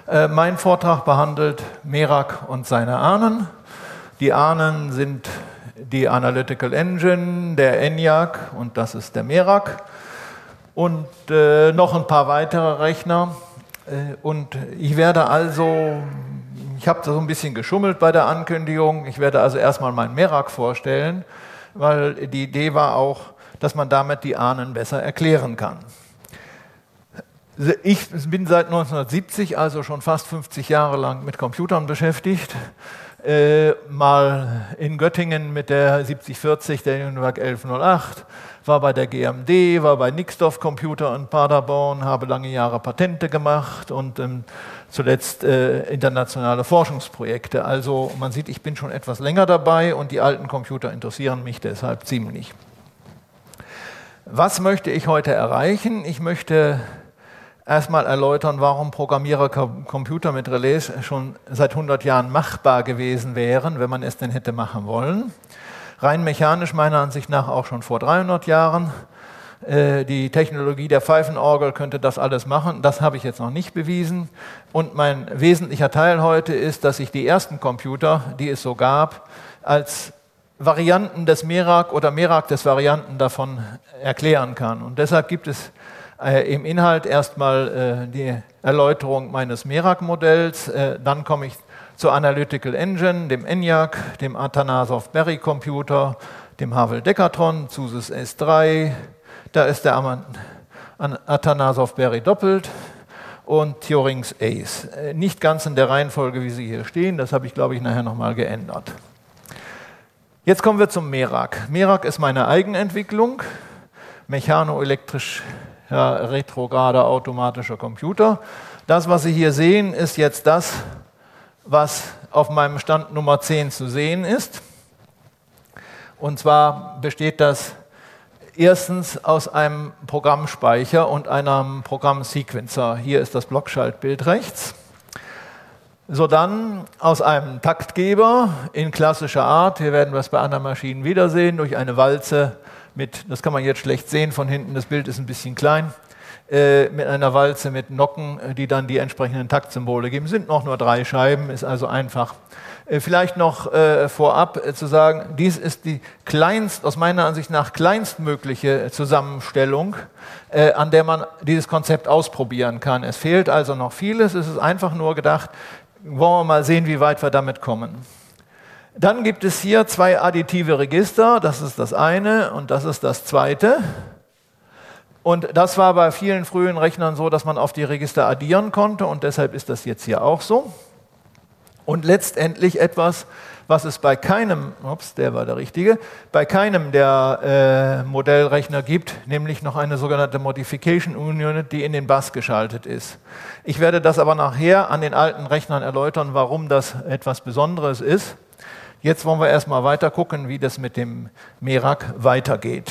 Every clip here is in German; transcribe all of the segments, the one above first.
Mein Vortrag behandelt Merak und seine Ahnen. Die Ahnen sind die Analytical Engine, der ENIAC und das ist der Merak. Und noch ein paar weitere Rechner. Und ich werde also, ich habe so ein bisschen geschummelt bei der Ankündigung, ich werde also erstmal meinen Merak vorstellen, weil die Idee war auch, dass man damit die Ahnen besser erklären kann. Ich bin seit 1970, also schon fast 50 Jahre lang mit Computern beschäftigt. Mal in Göttingen mit der 7040, der Univac 1108, war bei der GMD, war bei Nixdorf Computer in Paderborn, habe lange Jahre Patente gemacht und zuletzt internationale Forschungsprojekte. Also man sieht, ich bin schon etwas länger dabei und die alten Computer interessieren mich deshalb ziemlich. Was möchte ich heute erreichen? Ich möchte erstmal erläutern, warum Programmierer-Computer mit Relais schon seit 100 Jahren machbar gewesen wären, wenn man es denn hätte machen wollen. Rein mechanisch meiner Ansicht nach auch schon vor 300 Jahren. Die Technologie der Pfeifenorgel könnte das alles machen, das habe ich jetzt noch nicht bewiesen. Und mein wesentlicher Teil heute ist, dass ich die ersten Computer, die es so gab, als Varianten des Merak oder Merak des Varianten davon erklären kann. Und deshalb gibt es im Inhalt erstmal die Erläuterung meines Merak-Modells, dann komme ich zur Analytical Engine, dem ENIAC, dem Atanasoff-Berry-Computer, dem Havel-Decatron, Zusys S3, da ist der Atanasoff-Berry doppelt und Turing's Ace. Nicht ganz in der Reihenfolge, wie sie hier stehen, das habe ich, glaube ich, nachher nochmal geändert. Jetzt kommen wir zum Merak. Merak ist meine Eigenentwicklung, mechanoelektrisch retrograder automatischer Computer. Das, was Sie hier sehen, ist jetzt das, was auf meinem Stand Nummer 10 zu sehen ist. Und zwar besteht das erstens aus einem Programmspeicher und einem Programmsequencer. Hier ist das Blockschaltbild rechts. So dann aus einem Taktgeber in klassischer Art, hier werden wir es bei anderen Maschinen wiedersehen, durch eine Walze mit, das kann man jetzt schlecht sehen von hinten, das Bild ist ein bisschen klein, mit einer Walze mit Nocken, die dann die entsprechenden Taktsymbole geben. Sind noch nur 3 Scheiben, ist also einfach. Vielleicht noch vorab zu sagen, dies ist die aus meiner Ansicht nach kleinstmögliche Zusammenstellung, an der man dieses Konzept ausprobieren kann. Es fehlt also noch vieles, es ist einfach nur gedacht, wollen wir mal sehen, wie weit wir damit kommen. Dann gibt es hier 2 additive Register, das ist das eine und das ist das zweite. Und das war bei vielen frühen Rechnern so, dass man auf die Register addieren konnte und deshalb ist das jetzt hier auch so. Und letztendlich etwas, was es bei keinem, der war der richtige, bei keinem der Modellrechner gibt, nämlich noch eine sogenannte Modification Unit, die in den Bus geschaltet ist. Ich werde das aber nachher an den alten Rechnern erläutern, warum das etwas Besonderes ist. Jetzt wollen wir erstmal weiter gucken, wie das mit dem Merak weitergeht.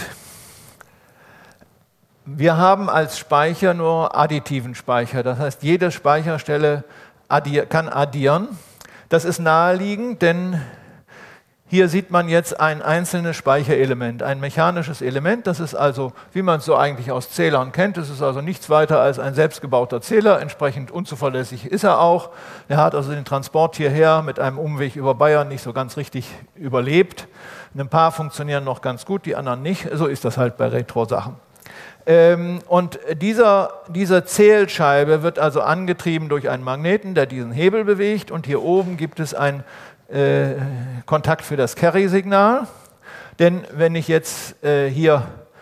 Wir haben als Speicher nur additiven Speicher, das heißt, jede Speicherstelle kann addieren. Das ist naheliegend, denn hier sieht man jetzt ein einzelnes Speicherelement, ein mechanisches Element. Das ist also, wie man es so eigentlich aus Zählern kennt, das ist also nichts weiter als ein selbstgebauter Zähler, entsprechend unzuverlässig ist er auch. Er hat also den Transport hierher mit einem Umweg über Bayern nicht so ganz richtig überlebt. Ein paar funktionieren noch ganz gut, die anderen nicht. So ist das halt bei Retro-Sachen. Und diese Zählscheibe wird also angetrieben durch einen Magneten, der diesen Hebel bewegt und hier oben gibt es einen Kontakt für das Carry-Signal. Denn wenn ich jetzt hier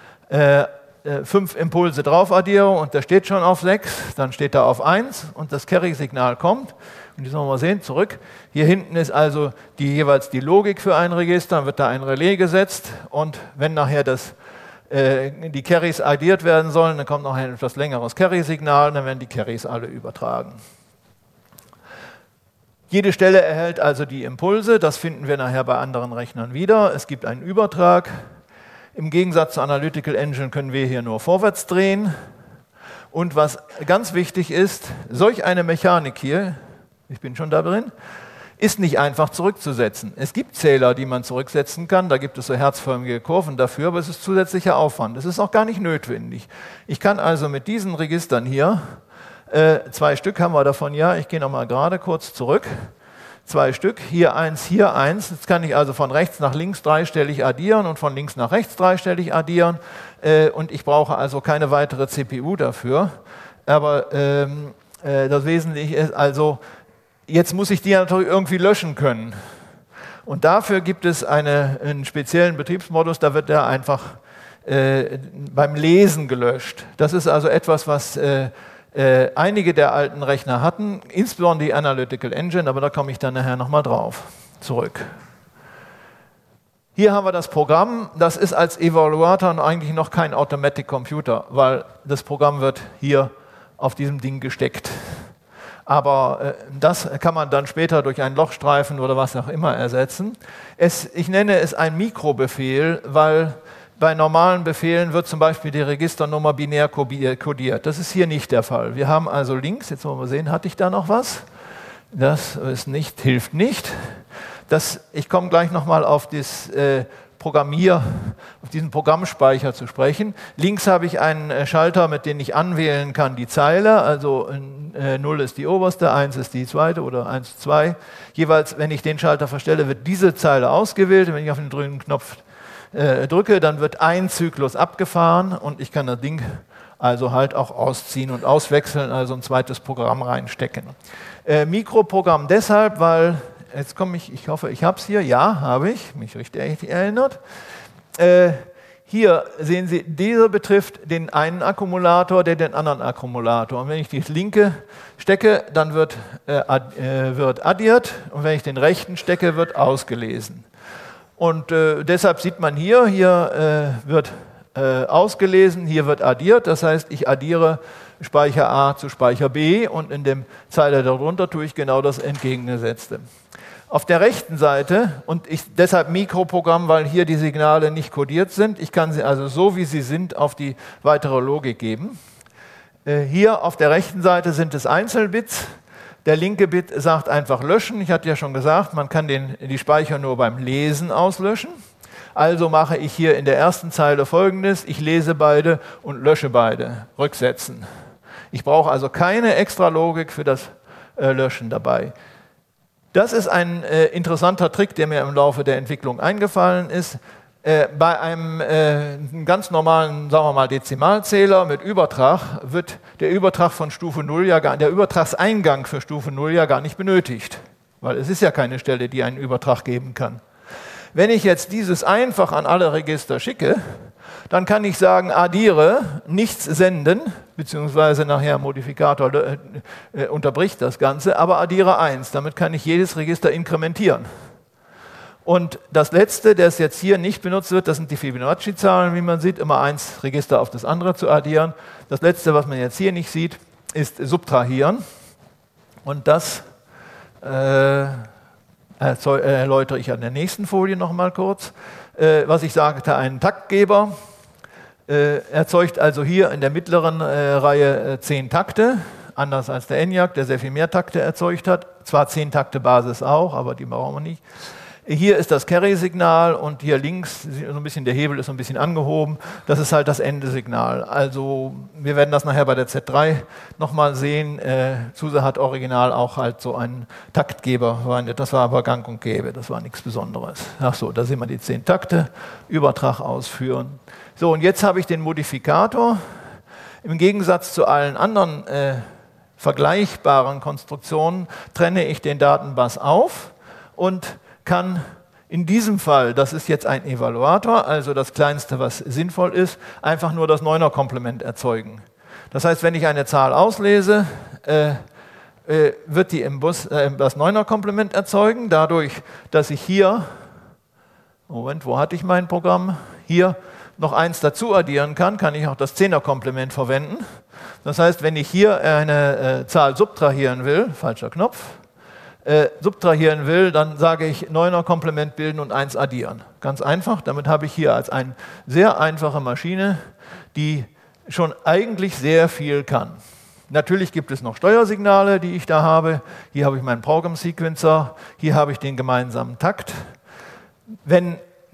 5 Impulse drauf addiere und der steht schon auf 6, dann steht er auf 1 und das Carry-Signal kommt. Und jetzt wollen wir mal sehen, zurück. Hier hinten ist also jeweils die Logik für ein Register, dann wird da ein Relais gesetzt und wenn nachher die Carries addiert werden sollen, dann kommt noch ein etwas längeres Carry-Signal, dann werden die Carries alle übertragen. Jede Stelle erhält also die Impulse, das finden wir nachher bei anderen Rechnern wieder. Es gibt einen Übertrag. Im Gegensatz zur Analytical Engine können wir hier nur vorwärts drehen. Und was ganz wichtig ist, solch eine Mechanik hier, ich bin schon da drin, ist nicht einfach zurückzusetzen. Es gibt Zähler, die man zurücksetzen kann, da gibt es so herzförmige Kurven dafür, aber es ist zusätzlicher Aufwand. Es ist auch gar nicht notwendig. Ich kann also mit diesen Registern hier 2 Stück haben wir davon, ja, ich gehe nochmal gerade kurz zurück. 2 Stück, hier 1, hier 1. Jetzt kann ich also von rechts nach links dreistellig addieren und von links nach rechts dreistellig addieren. Und ich brauche also keine weitere CPU dafür. Aber das Wesentliche ist also, jetzt muss ich die natürlich irgendwie löschen können. Und dafür gibt es einen speziellen Betriebsmodus, da wird der einfach beim Lesen gelöscht. Das ist also etwas, was einige der alten Rechner hatten, insbesondere die Analytical Engine, aber da komme ich dann nachher nochmal drauf zurück. Hier haben wir das Programm, das ist als Evaluator eigentlich noch kein Automatic Computer, weil das Programm wird hier auf diesem Ding gesteckt. Aber das kann man dann später durch einen Lochstreifen oder was auch immer ersetzen. Ich nenne es ein Mikrobefehl, weil bei normalen Befehlen wird zum Beispiel die Registernummer binär kodiert. Das ist hier nicht der Fall. Wir haben also links, jetzt wollen wir sehen, hatte ich da noch was? Das ist nicht, hilft nicht. Ich komme gleich nochmal auf das auf diesen Programmspeicher zu sprechen. Links habe ich einen Schalter, mit dem ich anwählen kann die Zeile, also 0 ist die oberste, 1 ist die zweite oder 1, 2. Jeweils, wenn ich den Schalter verstelle, wird diese Zeile ausgewählt. Wenn ich auf den grünen Knopf drücke, dann wird ein Zyklus abgefahren und ich kann das Ding also halt auch ausziehen und auswechseln, also ein zweites Programm reinstecken. Mikroprogramm deshalb, weil, jetzt komme ich hoffe, ich habe es hier, ja, habe ich, mich richtig erinnert. Hier sehen Sie, dieser betrifft den einen Akkumulator, den anderen Akkumulator. Und wenn ich die linke stecke, dann wird addiert und wenn ich den rechten stecke, wird ausgelesen. Und deshalb sieht man hier wird ausgelesen, hier wird addiert, das heißt, ich addiere Speicher A zu Speicher B und in der Zeile darunter tue ich genau das Entgegengesetzte. Auf der rechten Seite, und deshalb Mikroprogramm, weil hier die Signale nicht kodiert sind, ich kann sie also so, wie sie sind, auf die weitere Logik geben. Hier auf der rechten Seite sind es Einzelbits. Der linke Bit sagt einfach löschen. Ich hatte ja schon gesagt, man kann die Speicher nur beim Lesen auslöschen. Also mache ich hier in der ersten Zeile Folgendes. Ich lese beide und lösche beide. Rücksetzen. Ich brauche also keine extra Logik für das Löschen dabei. Das ist ein interessanter Trick, der mir im Laufe der Entwicklung eingefallen ist. Bei einem ganz normalen, sagen wir mal, Dezimalzähler mit Übertrag wird der Übertrag von Stufe 0 der Übertragseingang für Stufe 0 ja gar nicht benötigt, weil es ist ja keine Stelle, die einen Übertrag geben kann. Wenn ich jetzt dieses einfach an alle Register schicke, dann kann ich sagen, addiere, nichts senden, beziehungsweise nachher Modifikator unterbricht das Ganze, aber addiere 1, damit kann ich jedes Register inkrementieren. Und das letzte, das jetzt hier nicht benutzt wird, das sind die Fibonacci-Zahlen, wie man sieht, immer 1 Register auf das andere zu addieren. Das letzte, was man jetzt hier nicht sieht, ist subtrahieren. Und das erläutere ich an der nächsten Folie nochmal kurz. Was ich sagte, ein Taktgeber erzeugt also hier in der mittleren Reihe 10 Takte, anders als der ENIAC, der sehr viel mehr Takte erzeugt hat. Zwar 10 Takte Basis auch, aber die brauchen wir nicht. Hier ist das Carry-Signal und hier links, so ein bisschen, der Hebel ist so ein bisschen angehoben, das ist halt das Endesignal. Also wir werden das nachher bei der Z3 nochmal sehen. SUSE hat original auch halt so einen Taktgeber verwendet, das war aber gang und gäbe, das war nichts Besonderes. Ach so, da sehen wir die 10 Takte, Übertrag ausführen. So, und jetzt habe ich den Modifikator. Im Gegensatz zu allen anderen vergleichbaren Konstruktionen trenne ich den Datenbus auf und kann in diesem Fall, das ist jetzt ein Evaluator, also das Kleinste, was sinnvoll ist, einfach nur das Neuner-Komplement erzeugen. Das heißt, wenn ich eine Zahl auslese, wird die im Bus das Neuner-Komplement erzeugen, dadurch, dass ich hier, Moment, wo hatte ich mein Programm? Hier noch 1 dazu addieren kann, kann ich auch das Zehner-Komplement verwenden. Das heißt, wenn ich hier eine Zahl subtrahieren will, falscher Knopf, subtrahieren will, dann sage ich 9er Komplement bilden und 1 addieren. Ganz einfach, damit habe ich hier als eine sehr einfache Maschine, die schon eigentlich sehr viel kann. Natürlich gibt es noch Steuersignale, die ich da habe. Hier habe ich meinen Program Sequencer, hier habe ich den gemeinsamen Takt. Wenn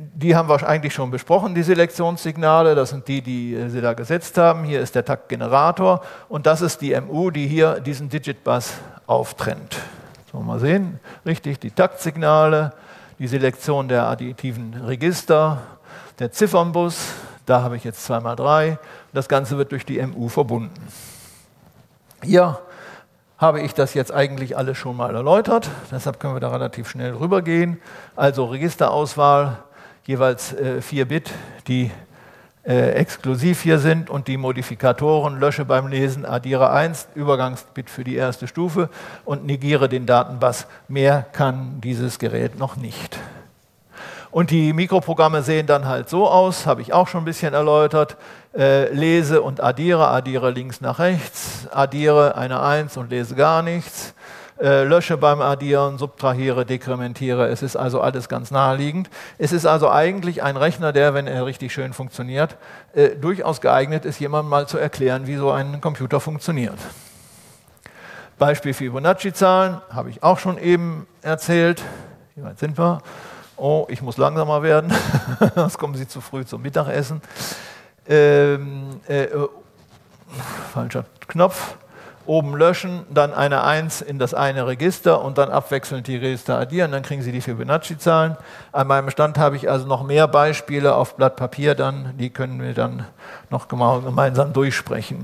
Die haben wir eigentlich schon besprochen, die Selektionssignale. Das sind die, die Sie da gesetzt haben. Hier ist der Taktgenerator und das ist die MU, die hier diesen Digit-Bus auftrennt. So, mal sehen, richtig, die Taktsignale, die Selektion der additiven Register, der Ziffernbus, da habe ich jetzt 2×3. Das Ganze wird durch die MU verbunden. Hier habe ich das jetzt eigentlich alles schon mal erläutert, deshalb können wir da relativ schnell rübergehen. Also Registerauswahl, jeweils 4 Bit, die exklusiv hier sind und die Modifikatoren, lösche beim Lesen, addiere 1, Übergangsbit für die erste Stufe und negiere den Datenbus. Mehr kann dieses Gerät noch nicht. Und die Mikroprogramme sehen dann halt so aus, habe ich auch schon ein bisschen erläutert. Lese und addiere links nach rechts, addiere eine 1 und lese gar nichts. Lösche beim Addieren, subtrahiere, dekrementiere. Es ist also alles ganz naheliegend. Es ist also eigentlich ein Rechner, der, wenn er richtig schön funktioniert, durchaus geeignet ist, jemandem mal zu erklären, wie so ein Computer funktioniert. Beispiel Fibonacci-Zahlen habe ich auch schon eben erzählt. Wie weit sind wir? Oh, ich muss langsamer werden, sonst kommen Sie zu früh zum Mittagessen. Falscher Knopf. Oben löschen, dann eine 1 in das eine Register und dann abwechselnd die Register addieren, dann kriegen Sie die Fibonacci-Zahlen. An meinem Stand habe ich also noch mehr Beispiele auf Blatt Papier, die können wir dann noch gemeinsam durchsprechen.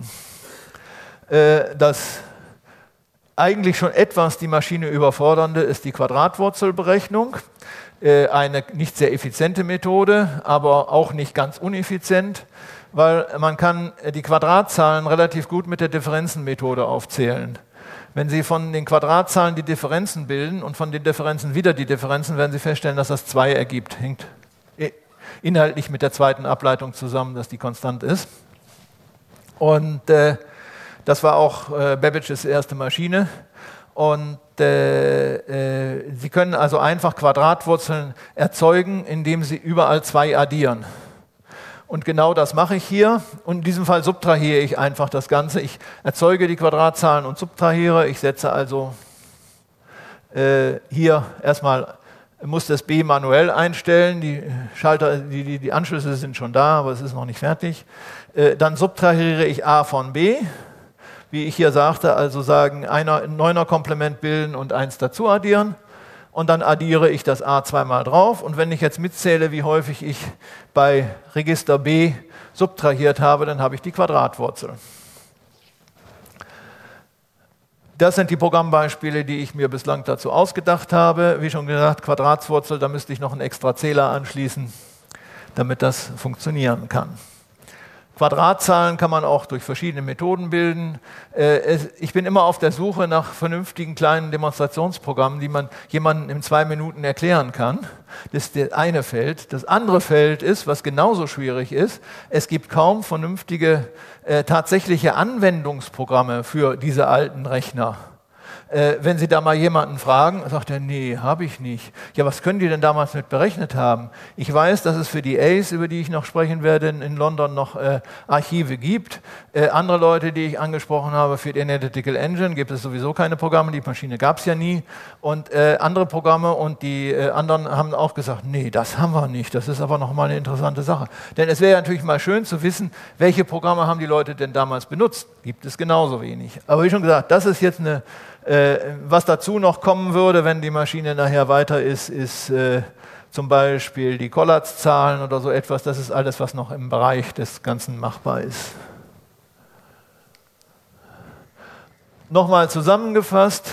Das eigentlich schon etwas die Maschine überfordernde ist die Quadratwurzelberechnung. Eine nicht sehr effiziente Methode, aber auch nicht ganz uneffizient, weil man kann die Quadratzahlen relativ gut mit der Differenzenmethode aufzählen. Wenn Sie von den Quadratzahlen die Differenzen bilden und von den Differenzen wieder die Differenzen, werden Sie feststellen, dass das 2 ergibt. Hängt inhaltlich mit der zweiten Ableitung zusammen, dass die konstant ist. Und das war auch Babbages erste Maschine. Und Sie können also einfach Quadratwurzeln erzeugen, indem Sie überall 2 addieren. Und genau das mache ich hier. Und in diesem Fall subtrahiere ich einfach das Ganze. Ich erzeuge die Quadratzahlen und subtrahiere. Ich setze also hier erstmal, muss das B manuell einstellen. Die Schalter, die Anschlüsse sind schon da, aber es ist noch nicht fertig. Dann subtrahiere ich A von B. Wie ich hier sagte, also sagen, ein 9er Komplement bilden und 1 dazu addieren. Und dann addiere ich das A 2-mal drauf. Und wenn ich jetzt mitzähle, wie häufig ich bei Register B subtrahiert habe, dann habe ich die Quadratwurzel. Das sind die Programmbeispiele, die ich mir bislang dazu ausgedacht habe. Wie schon gesagt, Quadratwurzel, da müsste ich noch einen extra Zähler anschließen, damit das funktionieren kann. Quadratzahlen kann man auch durch verschiedene Methoden bilden. Ich bin immer auf der Suche nach vernünftigen kleinen Demonstrationsprogrammen, die man jemandem in 2 Minuten erklären kann. Das ist das eine Feld. Das andere Feld ist, was genauso schwierig ist, es gibt kaum vernünftige tatsächliche Anwendungsprogramme für diese alten Rechner. Wenn Sie da mal jemanden fragen, sagt er, nee, habe ich nicht. Ja, was können die denn damals mit berechnet haben? Ich weiß, dass es für die ACE, über die ich noch sprechen werde, in London noch Archive gibt. Andere Leute, die ich angesprochen habe, für die Analytical Engine gibt es sowieso keine Programme, die Maschine gab es ja nie. Und andere Programme und die anderen haben auch gesagt, nee, das haben wir nicht. Das ist aber nochmal eine interessante Sache. Denn es wäre ja natürlich mal schön zu wissen, welche Programme haben die Leute denn damals benutzt. Gibt es genauso wenig. Aber wie schon gesagt, das ist jetzt eine was dazu noch kommen würde, wenn die Maschine nachher weiter ist, ist zum Beispiel die Collatz-Zahlen oder so etwas. Das ist alles, was noch im Bereich des Ganzen machbar ist. Nochmal zusammengefasst.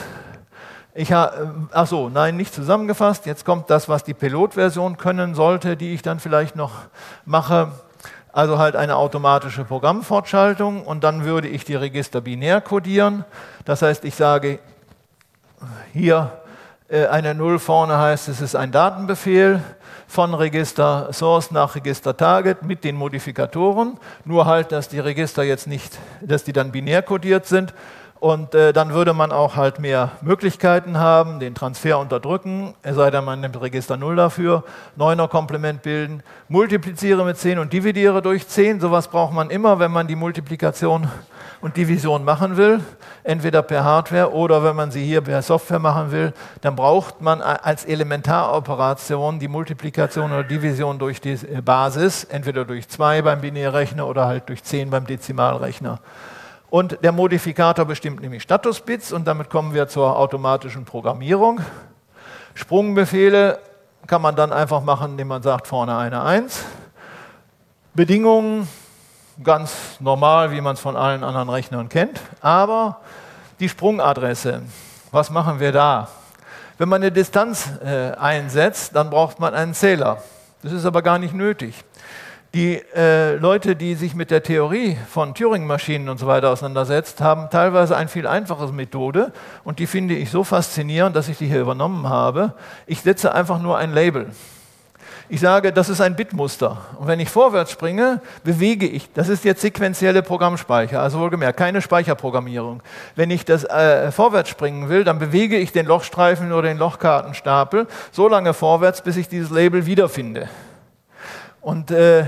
Nicht zusammengefasst. Jetzt kommt das, was die Pilotversion können sollte, die ich dann vielleicht noch mache. Also halt eine automatische Programmfortschaltung und dann würde ich die Register binär codieren. Das heißt, ich sage hier eine 0 vorne heißt, es ist ein Datenbefehl von Register Source nach Register Target mit den Modifikatoren. Nur halt, dass die Register jetzt nicht, dass die dann binär codiert sind. Und dann würde man auch halt mehr Möglichkeiten haben, den Transfer unterdrücken, es sei denn, man nimmt Register 0 dafür, 9er Komplement bilden, multipliziere mit 10 und dividiere durch 10. Sowas braucht man immer, wenn man die Multiplikation und Division machen will, entweder per Hardware oder wenn man sie hier per Software machen will, dann braucht man als Elementaroperation die Multiplikation oder Division durch die Basis, entweder durch 2 beim Binärrechner oder halt durch 10 beim Dezimalrechner. Und der Modifikator bestimmt nämlich Statusbits und damit kommen wir zur automatischen Programmierung. Sprungbefehle kann man dann einfach machen, indem man sagt vorne eine 1. Bedingungen ganz normal, wie man es von allen anderen Rechnern kennt. Aber die Sprungadresse, was machen wir da? Wenn man eine Distanz einsetzt, dann braucht man einen Zähler. Das ist aber gar nicht nötig. Die Leute, die sich mit der Theorie von Turing-Maschinen und so weiter auseinandersetzt, haben teilweise eine viel einfache Methode und die finde ich so faszinierend, dass ich die hier übernommen habe. Ich setze einfach nur ein Label. Ich sage, das ist ein Bitmuster. Und wenn ich vorwärts springe, bewege ich. Das ist jetzt sequentielle Programmspeicher, also wohlgemerkt, keine Speicherprogrammierung. Wenn ich das vorwärts springen will, dann bewege ich den Lochstreifen oder den Lochkartenstapel so lange vorwärts, bis ich dieses Label wiederfinde. Und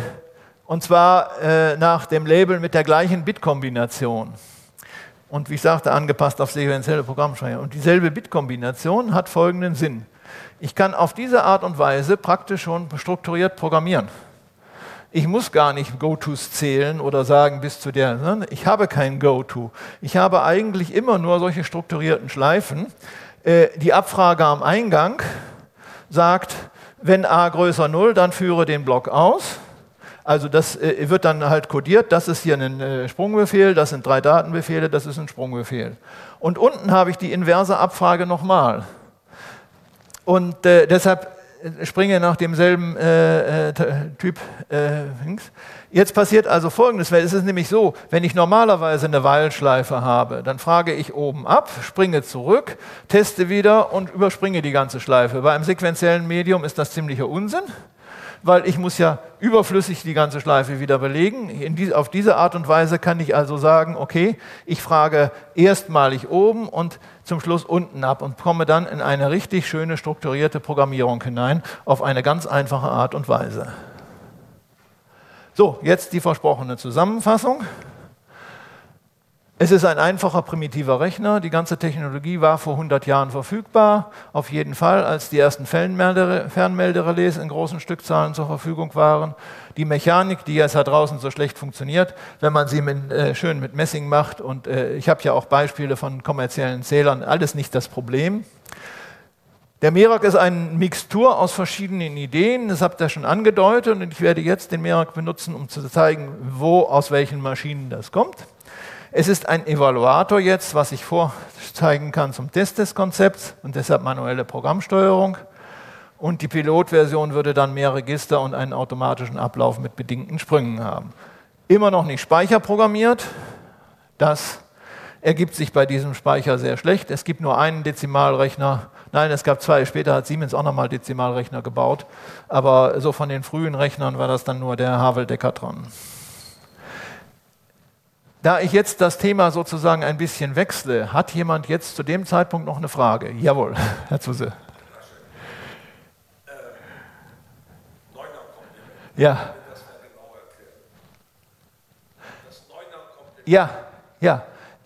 zwar nach dem Label mit der gleichen Bitkombination. Und wie ich sagte, angepasst auf sequentielle Programmspeicher. Und dieselbe Bitkombination hat folgenden Sinn. Ich kann auf diese Art und Weise praktisch schon strukturiert programmieren. Ich muss gar nicht Go-Tos zählen oder sagen bis zu der, ne? Ich habe kein Go-To. Ich habe eigentlich immer nur solche strukturierten Schleifen. Die Abfrage am Eingang sagt, wenn a größer 0, dann führe den Block aus. Also das wird dann halt kodiert, das ist hier ein Sprungbefehl, das sind 3 Datenbefehle, das ist ein Sprungbefehl. Und unten habe ich die inverse Abfrage nochmal. Und deshalb springe nach demselben Typ links. Jetzt passiert also Folgendes, weil es ist nämlich so, wenn ich normalerweise eine While-Schleife habe, dann frage ich oben ab, springe zurück, teste wieder und überspringe die ganze Schleife. Bei einem sequentiellen Medium ist das ziemlicher Unsinn, weil ich muss ja überflüssig die ganze Schleife wieder belegen. Auf diese Art und Weise kann ich also sagen, okay, ich frage erstmalig oben und zum Schluss unten ab und komme dann in eine richtig schöne strukturierte Programmierung hinein, auf eine ganz einfache Art und Weise. So, jetzt die versprochene Zusammenfassung. Es ist ein einfacher, primitiver Rechner. Die ganze Technologie war vor 100 Jahren verfügbar. Auf jeden Fall, als die ersten Fernmelderelais in großen Stückzahlen zur Verfügung waren. Die Mechanik, die jetzt da draußen so schlecht funktioniert, wenn man sie schön mit Messing macht. Und ich habe ja auch Beispiele von kommerziellen Zählern. Alles nicht das Problem. Der Merak ist eine Mixtur aus verschiedenen Ideen, das habt ihr schon angedeutet. Und ich werde jetzt den Merak benutzen, um zu zeigen, aus welchen Maschinen das kommt. Es ist ein Evaluator jetzt, was ich vorzeigen kann zum Test des Konzepts und deshalb manuelle Programmsteuerung. Und die Pilotversion würde dann mehr Register und einen automatischen Ablauf mit bedingten Sprüngen haben. Immer noch nicht speicherprogrammiert. Das ergibt sich bei diesem Speicher sehr schlecht. Es gibt nur einen Dezimalrechner. Nein, es gab 2. Später hat Siemens auch nochmal Dezimalrechner gebaut. Aber so von den frühen Rechnern war das dann nur der Havel-Decathlon. Da ich jetzt das Thema sozusagen ein bisschen wechsle, hat jemand jetzt zu dem Zeitpunkt noch eine Frage? Jawohl, Herr Zuse. Ja. Ja.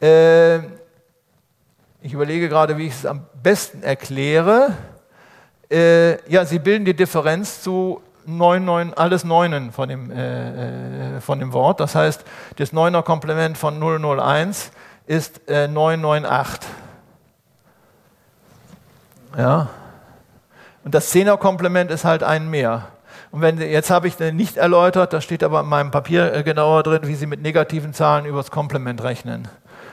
Ich überlege gerade, wie ich es am besten erkläre. Ja, Sie bilden die Differenz zu 9, alles Neunen von dem Wort. Das heißt, das 9er Komplement von 001 ist 998. Ja. Und das 10er Komplement ist halt ein mehr. Und jetzt habe ich nicht erläutert, das steht aber in meinem Papier genauer drin, wie Sie mit negativen Zahlen übers Komplement rechnen.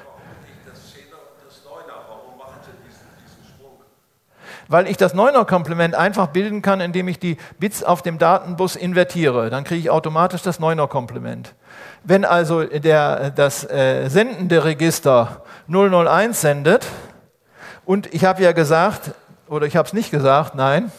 Weil ich das 9er Komplement einfach bilden kann, indem ich die Bits auf dem Datenbus invertiere. Dann kriege ich automatisch das 9er Komplement. Wenn also das sendende Register 001 sendet, und ich habe ja gesagt, oder ich habe es nicht gesagt, nein,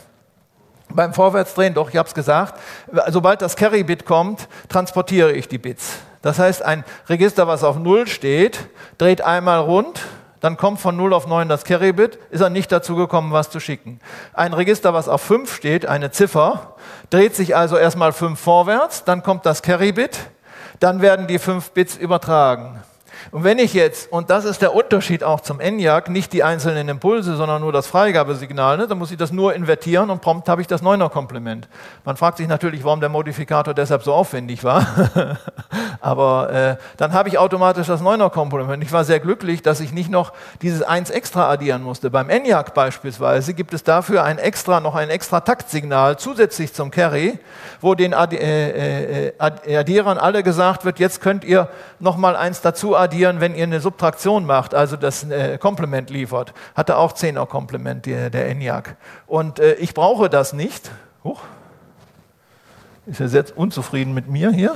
beim Vorwärtsdrehen, doch, ich habe es gesagt, sobald das Carry-Bit kommt, transportiere ich die Bits. Das heißt, ein Register, was auf 0 steht, dreht einmal rund, dann kommt von 0 auf 9 das Carry-Bit, ist er nicht dazu gekommen, was zu schicken. Ein Register, was auf 5 steht, eine Ziffer, dreht sich also erstmal 5 vorwärts, dann kommt das Carry-Bit, dann werden die 5 Bits übertragen. Und wenn ich jetzt, und das ist der Unterschied auch zum ENIAC, nicht die einzelnen Impulse, sondern nur das Freigabesignal, dann muss ich das nur invertieren und prompt habe ich das 9er-Komplement. Man fragt sich natürlich, warum der Modifikator deshalb so aufwendig war, aber dann habe ich automatisch das 9er-Komplement. Ich war sehr glücklich, dass ich nicht noch dieses 1 extra addieren musste. Beim ENIAC beispielsweise gibt es dafür noch ein extra Taktsignal zusätzlich zum Carry, wo den Addierern alle gesagt wird, jetzt könnt ihr nochmal 1 dazu addieren, wenn ihr eine Subtraktion macht, also das Komplement liefert. Hatte auch 10er-Komplement, der ENIAC. Und ich brauche das nicht. Huch. Ist er jetzt unzufrieden mit mir hier?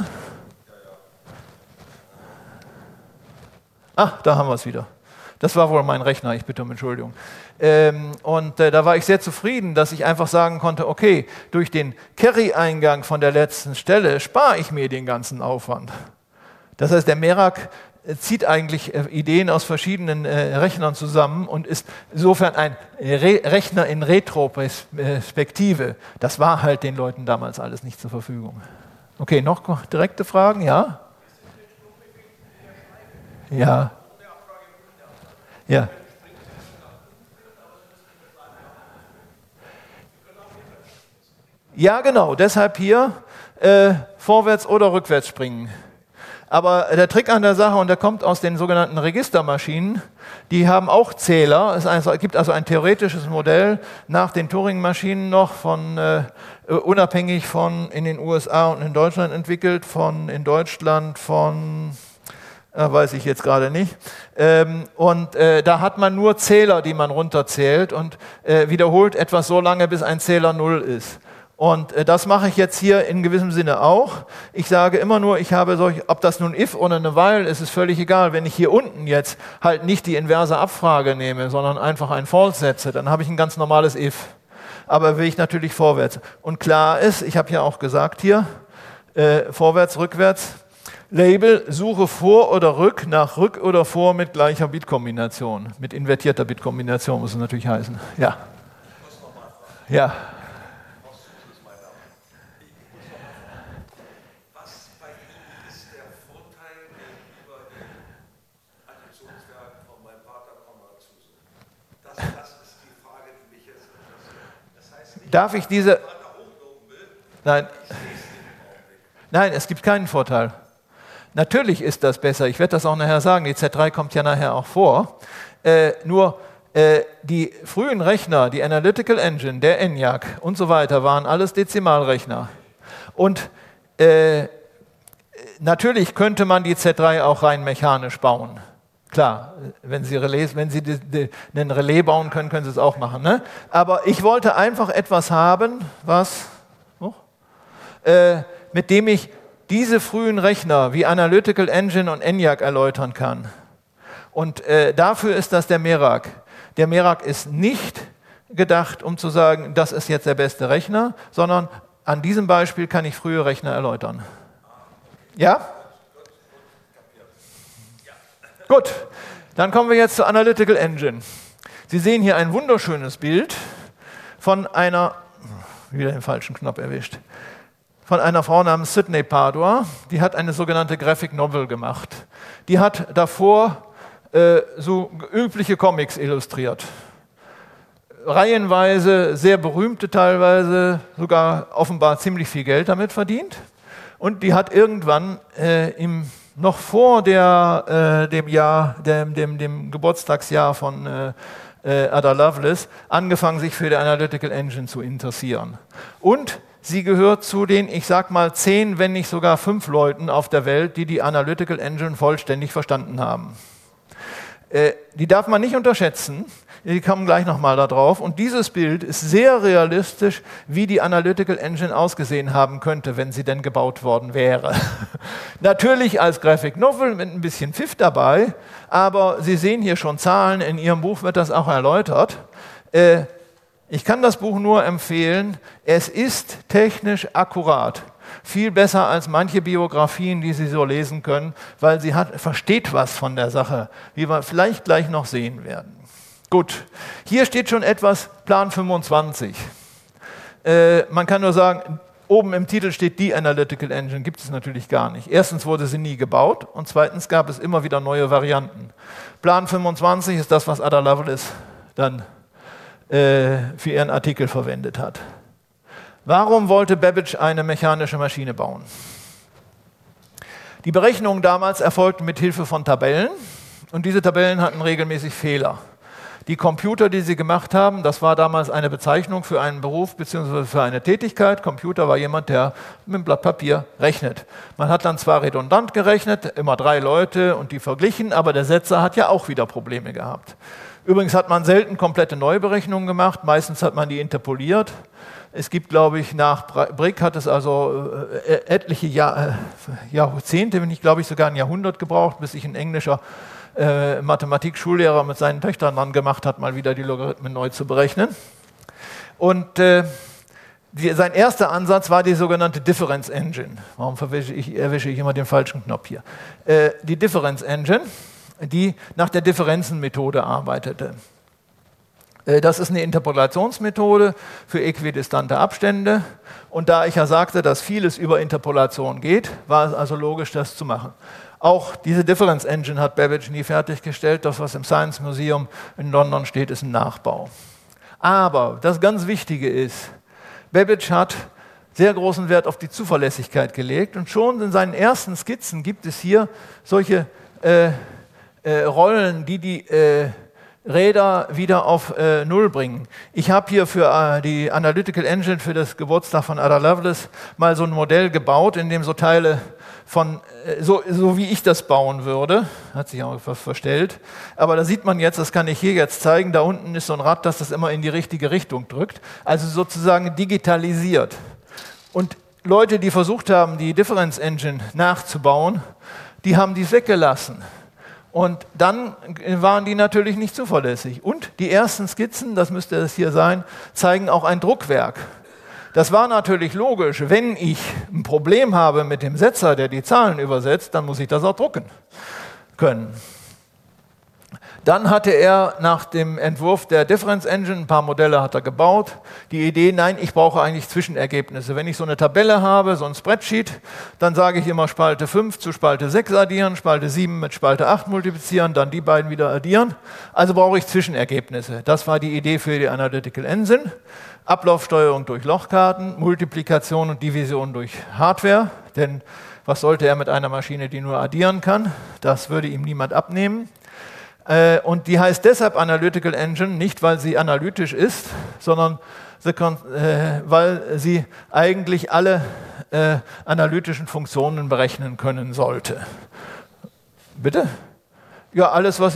Ah, da haben wir es wieder. Das war wohl mein Rechner, ich bitte um Entschuldigung. Da war ich sehr zufrieden, dass ich einfach sagen konnte, okay, durch den Carry-Eingang von der letzten Stelle spare ich mir den ganzen Aufwand. Das heißt, der Merak zieht eigentlich Ideen aus verschiedenen Rechnern zusammen und ist insofern ein Rechner in Retroperspektive. Das war halt den Leuten damals alles nicht zur Verfügung. Okay, noch direkte Fragen? Ja? Ja. Ja. Ja, genau. Deshalb hier vorwärts oder rückwärts springen. Aber der Trick an der Sache, und der kommt aus den sogenannten Registermaschinen, die haben auch Zähler. Es gibt also ein theoretisches Modell nach den Turing-Maschinen noch, unabhängig von in den USA und in Deutschland entwickelt, weiß ich jetzt gerade nicht. Da hat man nur Zähler, die man runterzählt und wiederholt etwas so lange, bis ein Zähler 0 ist. Und das mache ich jetzt hier in gewissem Sinne auch. Ich sage immer nur, ob das nun if oder eine while ist, ist völlig egal. Wenn ich hier unten jetzt halt nicht die inverse Abfrage nehme, sondern einfach ein false setze, dann habe ich ein ganz normales if. Aber will ich natürlich vorwärts. Und klar ist, ich habe ja auch gesagt hier, vorwärts, rückwärts, Label, suche vor oder rück nach rück oder vor mit gleicher Bitkombination. Mit invertierter Bitkombination muss es natürlich heißen. Ja. Ja. Darf ich diese... Nein, es gibt keinen Vorteil. Natürlich ist das besser, ich werde das auch nachher sagen, die Z3 kommt ja nachher auch vor. Die frühen Rechner, die Analytical Engine, der ENIAC und so weiter, waren alles Dezimalrechner. Und natürlich könnte man die Z3 auch rein mechanisch bauen. Klar, wenn Sie einen Relais bauen können, können Sie es auch machen. Ne? Aber ich wollte einfach etwas haben, mit dem ich diese frühen Rechner wie Analytical Engine und ENIAC erläutern kann. Und dafür ist das der Merak. Der Merak ist nicht gedacht, um zu sagen, das ist jetzt der beste Rechner, sondern an diesem Beispiel kann ich frühe Rechner erläutern. Ja? Gut, dann kommen wir jetzt zur Analytical Engine. Sie sehen hier ein wunderschönes Bild von einer, wieder den falschen Knopf erwischt, von einer Frau namens Sidney Padua, die hat eine sogenannte Graphic Novel gemacht. Die hat davor so übliche Comics illustriert. Reihenweise, sehr berühmte teilweise, sogar offenbar ziemlich viel Geld damit verdient. Und die hat irgendwann noch vor dem Geburtstagsjahr von Ada Lovelace angefangen, sich für die Analytical Engine zu interessieren. Und sie gehört zu den, ich sag mal, 10, wenn nicht sogar 5 Leuten auf der Welt, die die Analytical Engine vollständig verstanden haben. Die darf man nicht unterschätzen, die kommen gleich nochmal da drauf. Und dieses Bild ist sehr realistisch, wie die Analytical Engine ausgesehen haben könnte, wenn sie denn gebaut worden wäre. Natürlich als Graphic Novel mit ein bisschen Pfiff dabei, aber Sie sehen hier schon Zahlen, in Ihrem Buch wird das auch erläutert. Ich kann das Buch nur empfehlen, es ist technisch akkurat. viel besser als manche Biografien, die Sie so lesen können, weil sie versteht was von der Sache, wie wir vielleicht gleich noch sehen werden. Gut, hier steht schon etwas, Plan 25. Man kann nur sagen, oben im Titel steht die Analytical Engine, gibt es natürlich gar nicht. Erstens wurde sie nie gebaut und zweitens gab es immer wieder neue Varianten. Plan 25 ist das, was Ada Lovelace dann für ihren Artikel verwendet hat. Warum wollte Babbage eine mechanische Maschine bauen? Die Berechnungen damals erfolgten mit Hilfe von Tabellen und diese Tabellen hatten regelmäßig Fehler. Die Computer, die sie gemacht haben, das war damals eine Bezeichnung für einen Beruf bzw. für eine Tätigkeit. Computer war jemand, der mit einem Blatt Papier rechnet. Man hat dann zwar redundant gerechnet, immer 3 Leute und die verglichen, aber der Setzer hat ja auch wieder Probleme gehabt. Übrigens hat man selten komplette Neuberechnungen gemacht, meistens hat man die interpoliert. Es gibt, glaube ich, nach Brick hat es also etliche Jahrzehnte, wenn nicht, glaube ich, sogar ein Jahrhundert gebraucht, bis sich ein englischer Mathematik-Schullehrer mit seinen Töchtern dann gemacht hat, mal wieder die Logarithmen neu zu berechnen. Und sein erster Ansatz war die sogenannte Difference Engine. Warum erwische ich immer den falschen Knopf hier? Die Difference Engine, die nach der Differenzenmethode arbeitete. Das ist eine Interpolationsmethode für äquidistante Abstände. Und da ich ja sagte, dass vieles über Interpolation geht, war es also logisch, das zu machen. Auch diese Difference Engine hat Babbage nie fertiggestellt. Das, was im Science Museum in London steht, ist ein Nachbau. Aber das ganz Wichtige ist, Babbage hat sehr großen Wert auf die Zuverlässigkeit gelegt und schon in seinen ersten Skizzen gibt es hier solche Rollen, die Räder wieder auf Null bringen. Ich habe hier für die Analytical Engine für das Geburtstag von Ada Lovelace mal so ein Modell gebaut, in dem so Teile von, so wie ich das bauen würde, hat sich auch etwas verstellt, aber da sieht man jetzt, das kann ich hier jetzt zeigen, da unten ist so ein Rad, das immer in die richtige Richtung drückt, also sozusagen digitalisiert. Und Leute, die versucht haben, die Difference Engine nachzubauen, die haben dies weggelassen. Und dann waren die natürlich nicht zuverlässig. Und die ersten Skizzen, das müsste es hier sein, zeigen auch ein Druckwerk. Das war natürlich logisch. Wenn ich ein Problem habe mit dem Setzer, der die Zahlen übersetzt, dann muss ich das auch drucken können. Dann hatte er nach dem Entwurf der Difference Engine, ein paar Modelle hat er gebaut, die Idee, nein, ich brauche eigentlich Zwischenergebnisse. Wenn ich so eine Tabelle habe, so ein Spreadsheet, dann sage ich immer Spalte 5 zu Spalte 6 addieren, Spalte 7 mit Spalte 8 multiplizieren, dann die beiden wieder addieren. Also brauche ich Zwischenergebnisse. Das war die Idee für die Analytical Engine. Ablaufsteuerung durch Lochkarten, Multiplikation und Division durch Hardware. Denn was sollte er mit einer Maschine, die nur addieren kann? Das würde ihm niemand abnehmen. Und die heißt deshalb Analytical Engine, nicht weil sie analytisch ist, sondern weil sie eigentlich alle analytischen Funktionen berechnen können sollte. Bitte? Ja, alles, was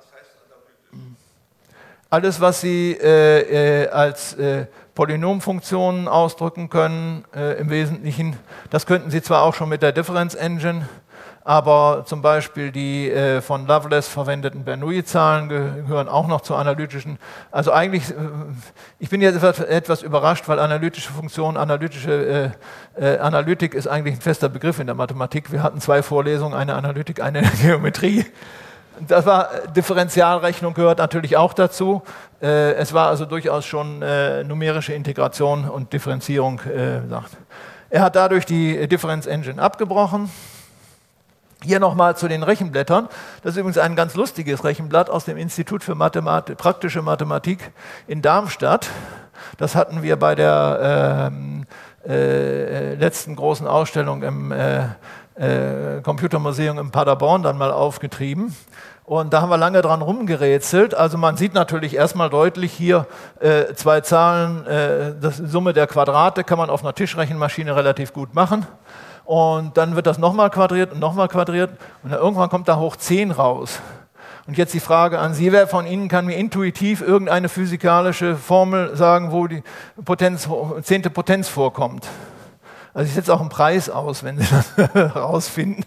sie als Polynomfunktionen ausdrücken können, im Wesentlichen, das könnten sie zwar auch schon mit der Difference Engine, aber zum Beispiel die von Lovelace verwendeten Bernoulli-Zahlen gehören auch noch zu analytischen. Also eigentlich, ich bin jetzt etwas überrascht, weil analytische Funktionen, Analytik ist eigentlich ein fester Begriff in der Mathematik. Wir hatten 2 Vorlesungen, eine Analytik, eine Geometrie. Das war, Differentialrechnung gehört natürlich auch dazu. Es war also durchaus schon numerische Integration und Differenzierung. Er hat dadurch die Difference Engine abgebrochen. Hier nochmal zu den Rechenblättern. Das ist übrigens ein ganz lustiges Rechenblatt aus dem Institut für praktische Mathematik in Darmstadt. Das hatten wir bei der letzten großen Ausstellung im Computermuseum in Paderborn dann mal aufgetrieben. Und da haben wir lange dran rumgerätselt. Also man sieht natürlich erstmal deutlich hier 2 Zahlen, das Summe der Quadrate kann man auf einer Tischrechenmaschine relativ gut machen. Und dann wird das nochmal quadriert und nochmal quadriert und dann irgendwann kommt da hoch 10 raus. Und jetzt die Frage an Sie, wer von Ihnen kann mir intuitiv irgendeine physikalische Formel sagen, wo die 10. Potenz vorkommt? Also ich setze auch einen Preis aus, wenn Sie das herausfinden.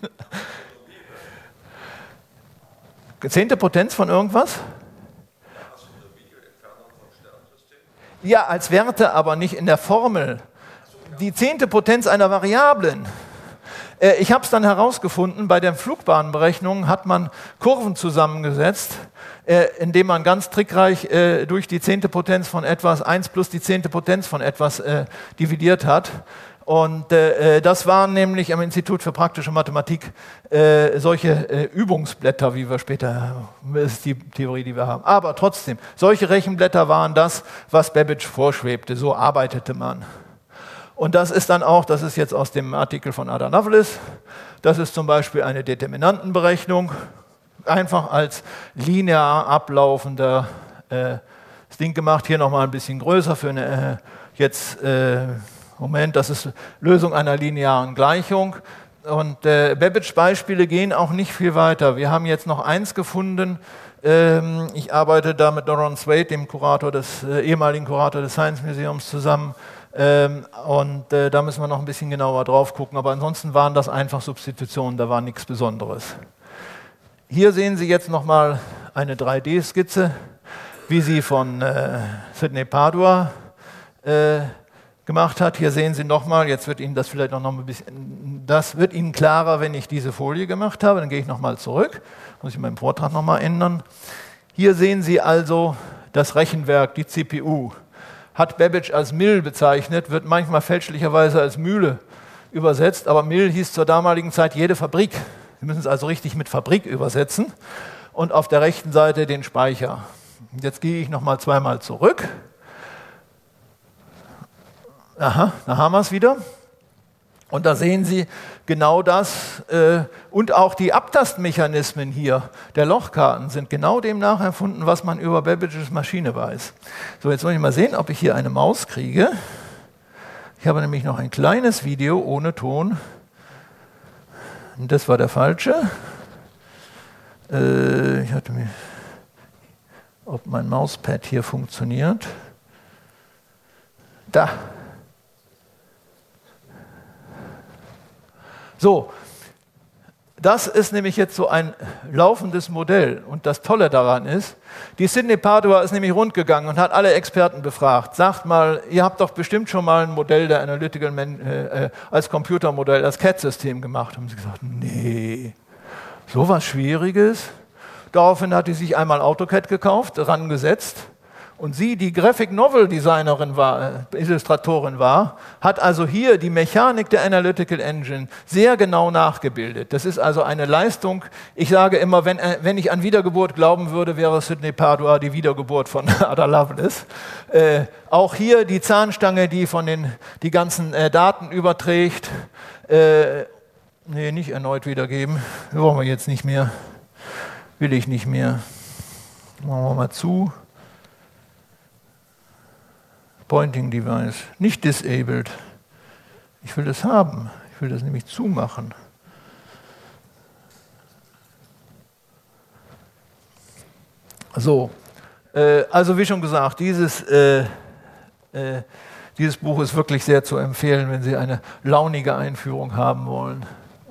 10. Potenz von irgendwas? Ja, als Werte, aber nicht in der Formel. die 10. Potenz einer Variablen. Ich habe es dann herausgefunden, bei der Flugbahnberechnung hat man Kurven zusammengesetzt, indem man ganz trickreich durch die 10. Potenz von etwas 1 plus die 10. Potenz von etwas dividiert hat. Und das waren nämlich am Institut für praktische Mathematik solche Übungsblätter, wie wir später, das ist die Theorie, die wir haben. Aber trotzdem, solche Rechenblätter waren das, was Babbage vorschwebte. So arbeitete man. Und das ist dann auch, das ist jetzt aus dem Artikel von Ada Lovelace, das ist zum Beispiel eine Determinantenberechnung, einfach als linear ablaufender Ding gemacht. Hier nochmal ein bisschen größer für eine Moment, das ist Lösung einer linearen Gleichung. Und Babbage-Beispiele gehen auch nicht viel weiter. Wir haben jetzt noch eins gefunden. Ich arbeite da mit Doron Swade, dem ehemaligen Kurator des Science Museums, zusammen. Da müssen wir noch ein bisschen genauer drauf gucken. Aber ansonsten waren das einfach Substitutionen, da war nichts Besonderes. Hier sehen Sie jetzt nochmal eine 3D-Skizze, wie sie von Sidney Padua gemacht hat. Hier sehen Sie nochmal, jetzt wird Ihnen das vielleicht noch ein bisschen, das wird Ihnen klarer, wenn ich diese Folie gemacht habe. Dann gehe ich nochmal zurück, muss ich meinen Vortrag nochmal ändern. Hier sehen Sie also das Rechenwerk, die CPU. Hat Babbage als Mill bezeichnet, wird manchmal fälschlicherweise als Mühle übersetzt, aber Mill hieß zur damaligen Zeit jede Fabrik. Sie müssen es also richtig mit Fabrik übersetzen. Und auf der rechten Seite den Speicher. Jetzt gehe ich nochmal zweimal zurück. Aha, da haben wir es wieder. Und da sehen Sie genau das und auch die Abtastmechanismen hier der Lochkarten sind genau dem nachempfunden, was man über Babbages Maschine weiß. So, jetzt muss ich mal sehen, ob ich hier eine Maus kriege. Ich habe nämlich noch ein kleines Video ohne Ton. Und das war der falsche. Ob mein Mauspad hier funktioniert. Da. So, das ist nämlich jetzt so ein laufendes Modell. Und das Tolle daran ist, die Sidney Padua ist nämlich rundgegangen und hat alle Experten befragt. Sagt mal, ihr habt doch bestimmt schon mal ein Modell der Analytical als Computermodell, als CAD-System gemacht. Haben sie gesagt, nee, sowas Schwieriges. Daraufhin hat sie sich einmal AutoCAD gekauft, rangesetzt. Und sie, die Graphic Novel Designerin war, Illustratorin war, hat also hier die Mechanik der Analytical Engine sehr genau nachgebildet. Das ist also eine Leistung. Ich sage immer, wenn ich an Wiedergeburt glauben würde, wäre Sidney Padua die Wiedergeburt von Ada Lovelace. Auch hier die Zahnstange, die die ganzen Daten überträgt. Nee, nicht erneut wiedergeben. Das brauchen wir jetzt nicht mehr. Will ich nicht mehr. Machen wir mal zu. Pointing Device, nicht disabled. Ich will das haben. Ich will das nämlich zumachen. So, also wie schon gesagt, dieses Buch ist wirklich sehr zu empfehlen, wenn Sie eine launige Einführung haben wollen.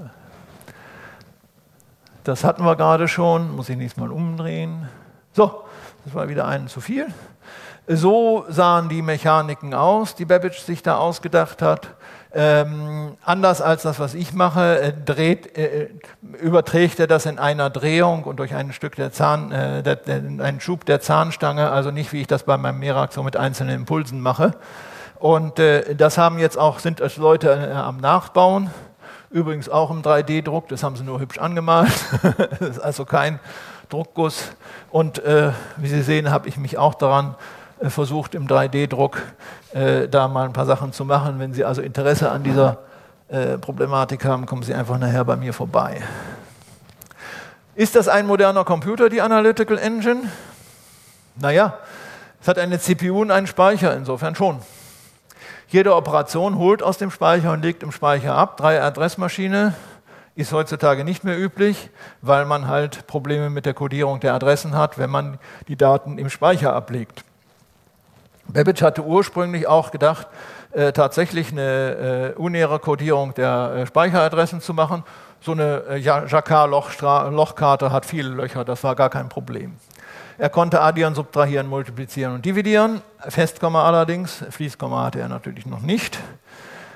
Das hatten wir gerade schon, muss ich nächstes Mal umdrehen. So, das war wieder einen zu viel. So sahen die Mechaniken aus, die Babbage sich da ausgedacht hat. Anders als das, was ich mache, überträgt er das in einer Drehung und durch einen Schub der Zahnstange, also nicht, wie ich das bei meinem Merak so mit einzelnen Impulsen mache. Und das sind Leute am Nachbauen, übrigens auch im 3D-Druck, das haben sie nur hübsch angemalt, das ist also kein Druckguss. Und wie Sie sehen, habe ich mich auch daran versucht, im 3D-Druck da mal ein paar Sachen zu machen. Wenn Sie also Interesse an dieser Problematik haben, kommen Sie einfach nachher bei mir vorbei. Ist das ein moderner Computer, die Analytical Engine? Naja, es hat eine CPU und einen Speicher, insofern schon. Jede Operation holt aus dem Speicher und legt im Speicher ab. 3-Adressmaschine ist heutzutage nicht mehr üblich, weil man halt Probleme mit der Codierung der Adressen hat, wenn man die Daten im Speicher ablegt. Babbage hatte ursprünglich auch gedacht, tatsächlich eine unäre Codierung der Speicheradressen zu machen. So eine Jacquard-Lochkarte hat viele Löcher, das war gar kein Problem. Er konnte addieren, subtrahieren, multiplizieren und dividieren, Festkomma allerdings, Fließkomma hatte er natürlich noch nicht.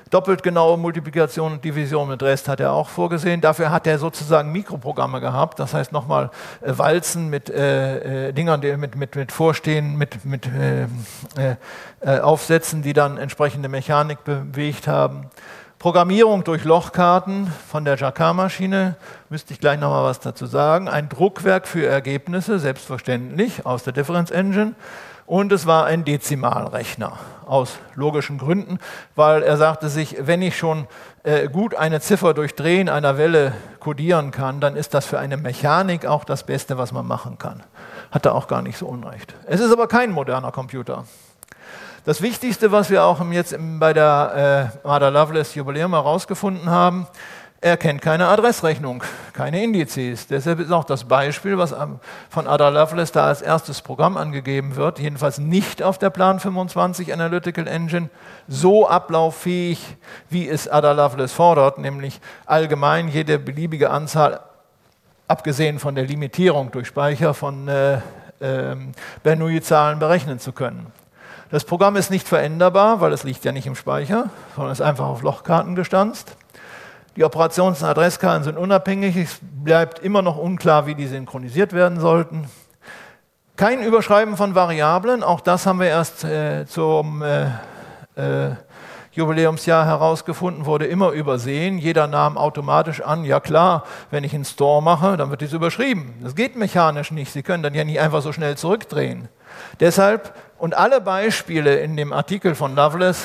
Doppelt genaue Multiplikation und Division mit Rest hat er auch vorgesehen. Dafür hat er sozusagen Mikroprogramme gehabt, das heißt nochmal Walzen mit Dingern, die mit Vorstehen, mit Aufsätzen, die dann entsprechende Mechanik bewegt haben. Programmierung durch Lochkarten von der Jacquard-Maschine, müsste ich gleich nochmal was dazu sagen. Ein Druckwerk für Ergebnisse, selbstverständlich, aus der Difference Engine. Und es war ein Dezimalrechner, aus logischen Gründen, weil er sagte sich, wenn ich schon gut eine Ziffer durch Drehen einer Welle kodieren kann, dann ist das für eine Mechanik auch das Beste, was man machen kann. Hat er auch gar nicht so unrecht. Es ist aber kein moderner Computer. Das Wichtigste, was wir auch jetzt bei der Ada Lovelace Jubiläum herausgefunden haben, er kennt keine Adressrechnung, keine Indizes. Deshalb ist auch das Beispiel, was von Ada Lovelace da als erstes Programm angegeben wird, jedenfalls nicht auf der Plan 25 Analytical Engine, so ablauffähig, wie es Ada Lovelace fordert, nämlich allgemein jede beliebige Anzahl, abgesehen von der Limitierung durch Speicher von Bernoulli-Zahlen berechnen zu können. Das Programm ist nicht veränderbar, weil es liegt ja nicht im Speicher, sondern ist einfach auf Lochkarten gestanzt. Die Operations- und Adresskarten sind unabhängig, es bleibt immer noch unklar, wie die synchronisiert werden sollten. Kein Überschreiben von Variablen, auch das haben wir erst zum Jubiläumsjahr herausgefunden, wurde immer übersehen. Jeder nahm automatisch an, ja klar, wenn ich einen Store mache, dann wird dies überschrieben. Das geht mechanisch nicht, Sie können dann ja nicht einfach so schnell zurückdrehen. Deshalb, und alle Beispiele in dem Artikel von Lovelace,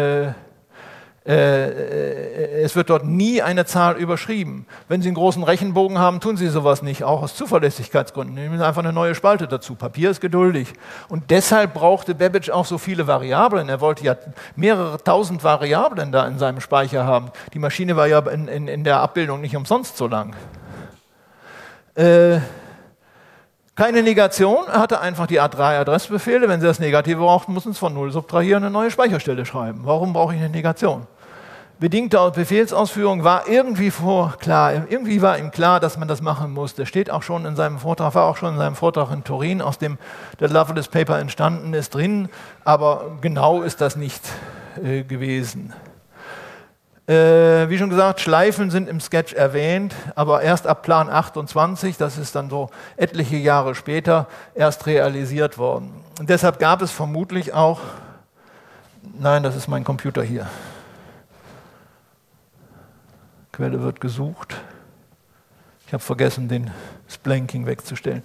es wird dort nie eine Zahl überschrieben. Wenn Sie einen großen Rechenbogen haben, tun Sie sowas nicht, auch aus Zuverlässigkeitsgründen. Nehmen Sie einfach eine neue Spalte dazu. Papier ist geduldig. Und deshalb brauchte Babbage auch so viele Variablen. Er wollte ja mehrere tausend Variablen da in seinem Speicher haben. Die Maschine war ja in der Abbildung nicht umsonst so lang. Keine Negation, er hatte einfach die A3 Adressbefehle. Wenn Sie das Negative brauchten, mussten Sie es von 0 subtrahieren und eine neue Speicherstelle schreiben. Warum brauche ich eine Negation? Bedingte Befehlsausführung war irgendwie klar. Irgendwie war ihm klar, dass man das machen muss. Das steht auch schon in seinem Vortrag, war auch schon in seinem Vortrag in Turin, aus dem der Lovelace Paper entstanden ist, drin. Aber genau ist das nicht gewesen. Wie schon gesagt, Schleifen sind im Sketch erwähnt, aber erst ab Plan 28, das ist dann so etliche Jahre später, erst realisiert worden. Und deshalb gab es vermutlich auch, nein, das ist mein Computer hier. Quelle wird gesucht. Ich habe vergessen, das Blanking wegzustellen.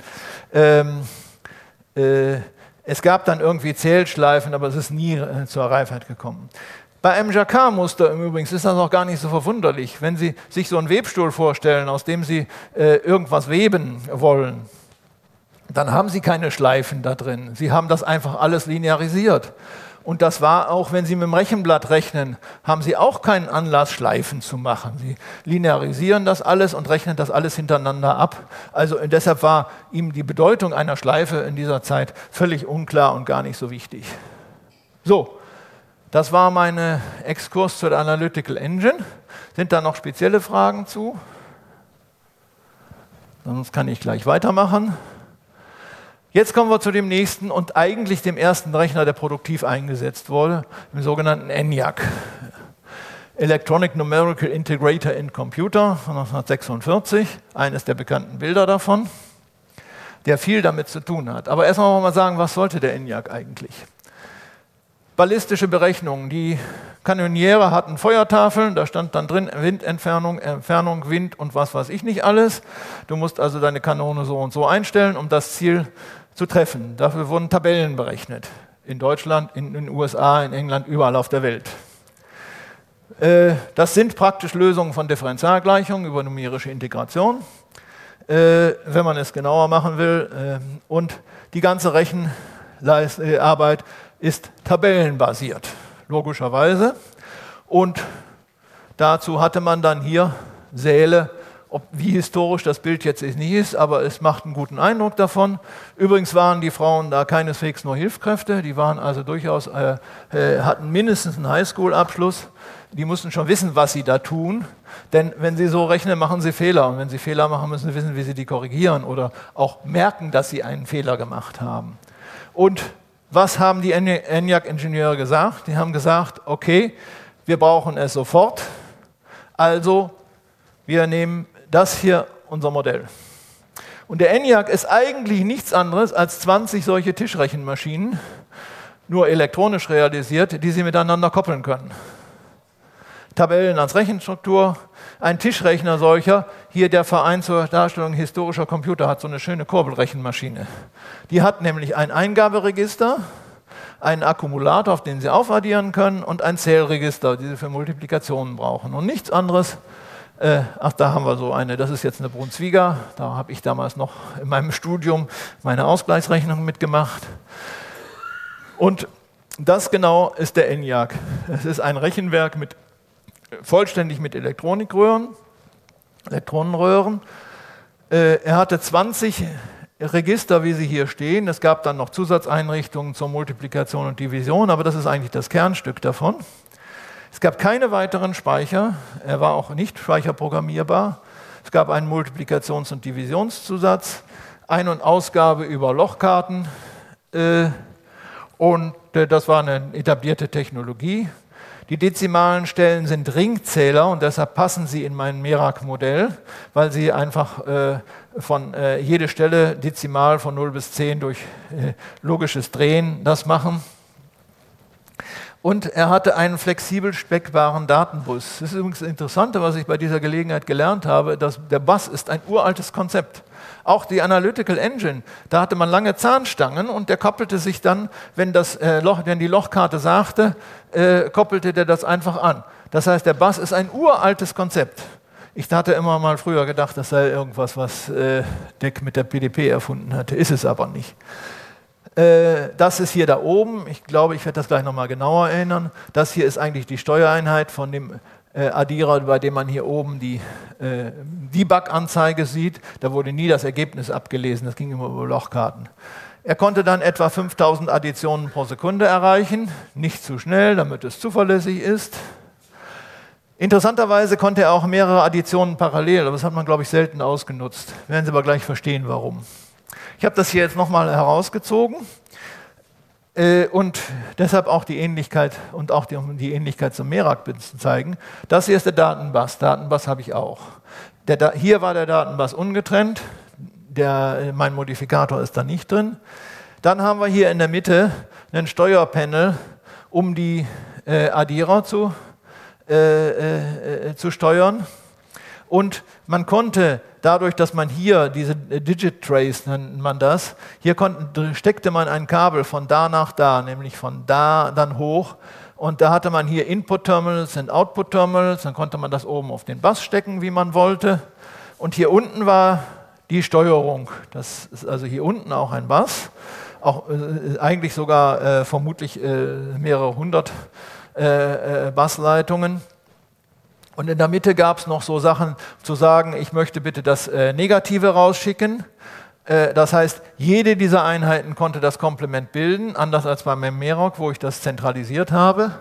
Es gab dann irgendwie Zählschleifen, aber es ist nie zur Reifheit gekommen. Bei einem Jacquard-Muster im Übrigen ist das auch gar nicht so verwunderlich. Wenn Sie sich so einen Webstuhl vorstellen, aus dem Sie irgendwas weben wollen, dann haben Sie keine Schleifen da drin. Sie haben das einfach alles linearisiert. Und das war auch, wenn Sie mit dem Rechenblatt rechnen, haben Sie auch keinen Anlass, Schleifen zu machen. Sie linearisieren das alles und rechnen das alles hintereinander ab. Also deshalb war ihm die Bedeutung einer Schleife in dieser Zeit völlig unklar und gar nicht so wichtig. So, das war mein Exkurs zur Analytical Engine. Sind da noch spezielle Fragen zu? Sonst kann ich gleich weitermachen. Jetzt kommen wir zu dem nächsten und eigentlich dem ersten Rechner, der produktiv eingesetzt wurde, dem sogenannten ENIAC. Electronic Numerical Integrator in Computer von 1946, eines der bekannten Bilder davon, der viel damit zu tun hat. Aber erstmal wollen wir mal sagen, was sollte der ENIAC eigentlich? Ballistische Berechnungen. Die Kanoniere hatten Feuertafeln, da stand dann drin Windentfernung, Entfernung, Wind und was weiß ich nicht alles. Du musst also deine Kanone so und so einstellen, um das Ziel zu treffen. Dafür wurden Tabellen berechnet. In Deutschland, in den USA, in England, überall auf der Welt. Das sind praktisch Lösungen von Differentialgleichungen über numerische Integration, wenn man es genauer machen will. Und die ganze Rechenarbeit ist tabellenbasiert, logischerweise. Und dazu hatte man dann hier Säle, wie historisch das Bild jetzt nicht ist, aber es macht einen guten Eindruck davon. Übrigens waren die Frauen da keineswegs nur Hilfskräfte, die waren also durchaus, hatten mindestens einen Highschool-Abschluss. Die mussten schon wissen, was sie da tun, denn wenn sie so rechnen, machen sie Fehler. Und wenn sie Fehler machen, müssen sie wissen, wie sie die korrigieren oder auch merken, dass sie einen Fehler gemacht haben. Und was haben die ENIAC-Ingenieure gesagt? Die haben gesagt, okay, wir brauchen es sofort. Also, wir nehmen das hier, unser Modell. Und der ENIAC ist eigentlich nichts anderes als 20 solche Tischrechenmaschinen, nur elektronisch realisiert, die Sie miteinander koppeln können. Tabellen als Rechenstruktur, ein Tischrechner solcher, hier der Verein zur Darstellung historischer Computer hat so eine schöne Kurbelrechenmaschine. Die hat nämlich ein Eingaberegister, einen Akkumulator, auf den Sie aufaddieren können, und ein Zählregister, die Sie für Multiplikationen brauchen. Und nichts anderes. Ach, da haben wir so eine, das ist jetzt eine Brunswiga, da habe ich damals noch in meinem Studium meine Ausgleichsrechnung mitgemacht. Und das genau ist der ENIAC. Es ist ein Rechenwerk vollständig mit Elektronenröhren. Er hatte 20 Register, wie sie hier stehen. Es gab dann noch Zusatzeinrichtungen zur Multiplikation und Division, aber das ist eigentlich das Kernstück davon. Es gab keine weiteren Speicher, er war auch nicht speicherprogrammierbar. Es gab einen Multiplikations- und Divisionszusatz, Ein- und Ausgabe über Lochkarten und das war eine etablierte Technologie. Die dezimalen Stellen sind Ringzähler und deshalb passen sie in mein Merak-Modell, weil sie einfach von jede Stelle dezimal von 0 bis 10 durch logisches Drehen das machen. Und er hatte einen flexibel speckbaren Datenbus. Das ist übrigens das Interessante, was ich bei dieser Gelegenheit gelernt habe, dass der Bus ist ein uraltes Konzept. Auch die Analytical Engine, da hatte man lange Zahnstangen und der koppelte sich dann, wenn die Lochkarte sagte, koppelte der das einfach an. Das heißt, der Bus ist ein uraltes Konzept. Ich hatte immer mal früher gedacht, das sei irgendwas, was DEC mit der PDP erfunden hatte. Ist es aber nicht. Das ist hier da oben, ich glaube, ich werde das gleich nochmal genauer erinnern. Das hier ist eigentlich die Steuereinheit von dem Addierer, bei dem man hier oben die Debug-Anzeige sieht. Da wurde nie das Ergebnis abgelesen, das ging immer über Lochkarten. Er konnte dann etwa 5000 Additionen pro Sekunde erreichen, nicht zu schnell, damit es zuverlässig ist. Interessanterweise konnte er auch mehrere Additionen parallel, aber das hat man, glaube ich, selten ausgenutzt. Werden Sie aber gleich verstehen, warum. Ich habe das hier jetzt nochmal herausgezogen und deshalb auch die Ähnlichkeit und auch die Ähnlichkeit zum Merak zu zeigen. Das hier ist der Datenbus. Datenbus habe ich auch. Hier war der Datenbus ungetrennt. Mein Modifikator ist da nicht drin. Dann haben wir hier in der Mitte ein Steuerpanel, um die Addierer zu steuern. Und man konnte dadurch, dass man hier diese Digit Trace nennt man das, hier steckte man ein Kabel von da nach da, nämlich von da dann hoch. Und da hatte man hier Input-Terminals und Output-Terminals, dann konnte man das oben auf den Bus stecken, wie man wollte. Und hier unten war die Steuerung. Das ist also hier unten auch ein Bus, auch eigentlich sogar vermutlich mehrere hundert Busleitungen. Und in der Mitte gab es noch so Sachen zu sagen, ich möchte bitte das Negative rausschicken. Das heißt, jede dieser Einheiten konnte das Komplement bilden, anders als bei Merak, wo ich das zentralisiert habe.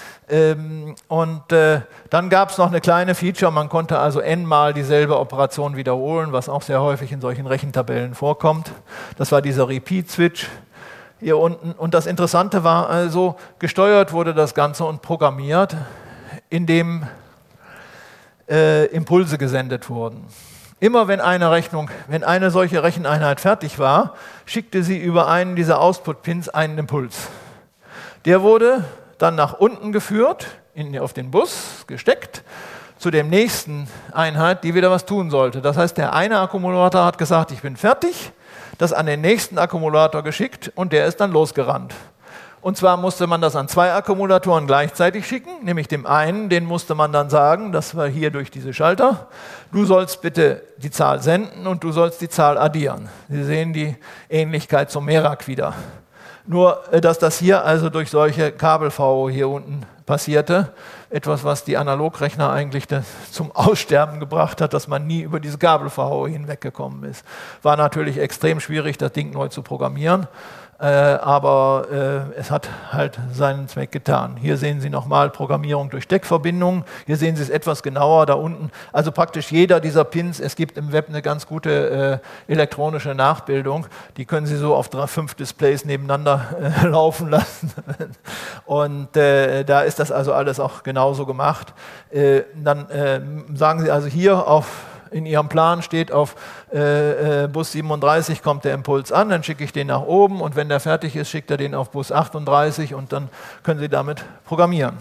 Dann gab es noch eine kleine Feature, man konnte also n-mal dieselbe Operation wiederholen, was auch sehr häufig in solchen Rechentabellen vorkommt. Das war dieser Repeat-Switch hier unten. Und das Interessante war also, gesteuert wurde das Ganze und programmiert, indem Impulse gesendet wurden. Immer wenn eine solche Recheneinheit fertig war, schickte sie über einen dieser Output-Pins einen Impuls. Der wurde dann nach unten geführt, auf den Bus gesteckt, zu der nächsten Einheit, die wieder was tun sollte. Das heißt, der eine Akkumulator hat gesagt, ich bin fertig, das an den nächsten Akkumulator geschickt und der ist dann losgerannt. Und zwar musste man das an 2 Akkumulatoren gleichzeitig schicken, nämlich dem einen, den musste man dann sagen, das war hier durch diese Schalter, du sollst bitte die Zahl senden und du sollst die Zahl addieren. Sie sehen die Ähnlichkeit zum Merak wieder. Nur, dass das hier also durch solche Kabel-VO hier unten passierte, etwas, was die Analogrechner eigentlich zum Aussterben gebracht hat, dass man nie über diese Kabel-VO hinweggekommen ist. War natürlich extrem schwierig, das Ding neu zu programmieren. aber es hat halt seinen Zweck getan. Hier sehen Sie nochmal Programmierung durch Steckverbindungen. Hier sehen Sie es etwas genauer da unten. Also praktisch jeder dieser Pins, es gibt im Web eine ganz gute elektronische Nachbildung. Die können Sie so auf 5 Displays nebeneinander laufen lassen. Und da ist das also alles auch genauso gemacht. Dann sagen Sie also hier in Ihrem Plan steht auf Bus 37 kommt der Impuls an, dann schicke ich den nach oben und wenn der fertig ist, schickt er den auf Bus 38 und dann können Sie damit programmieren.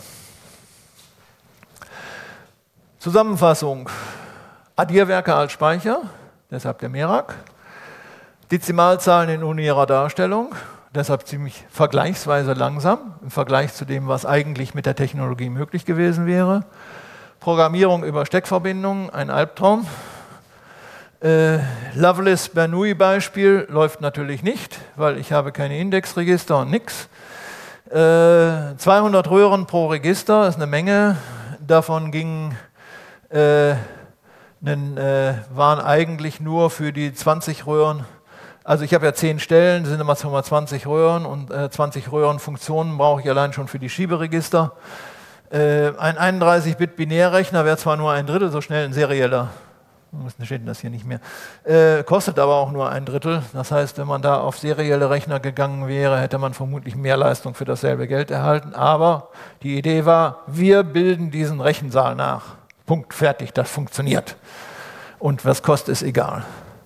Zusammenfassung: Addierwerke als Speicher, deshalb der Merak. Dezimalzahlen in unärer Darstellung, deshalb ziemlich vergleichsweise langsam im Vergleich zu dem, was eigentlich mit der Technologie möglich gewesen wäre. Programmierung über Steckverbindungen, ein Albtraum. Loveless-Bernoulli-Beispiel läuft natürlich nicht, weil ich habe keine Indexregister und nichts. 200 Röhren pro Register ist eine Menge. Davon waren eigentlich nur für die 20 Röhren, also ich habe ja 10 Stellen, sind immer 20 Röhren und 20 Röhrenfunktionen brauche ich allein schon für die Schieberegister. Ein 31-Bit-Binärrechner wäre zwar nur 1/3 so schnell ein serieller, steht das hier nicht mehr, kostet aber auch nur 1/3. Das heißt, wenn man da auf serielle Rechner gegangen wäre, hätte man vermutlich mehr Leistung für dasselbe Geld erhalten. Aber die Idee war, wir bilden diesen Rechensaal nach. Punkt, fertig, das funktioniert. Und was kostet, ist egal.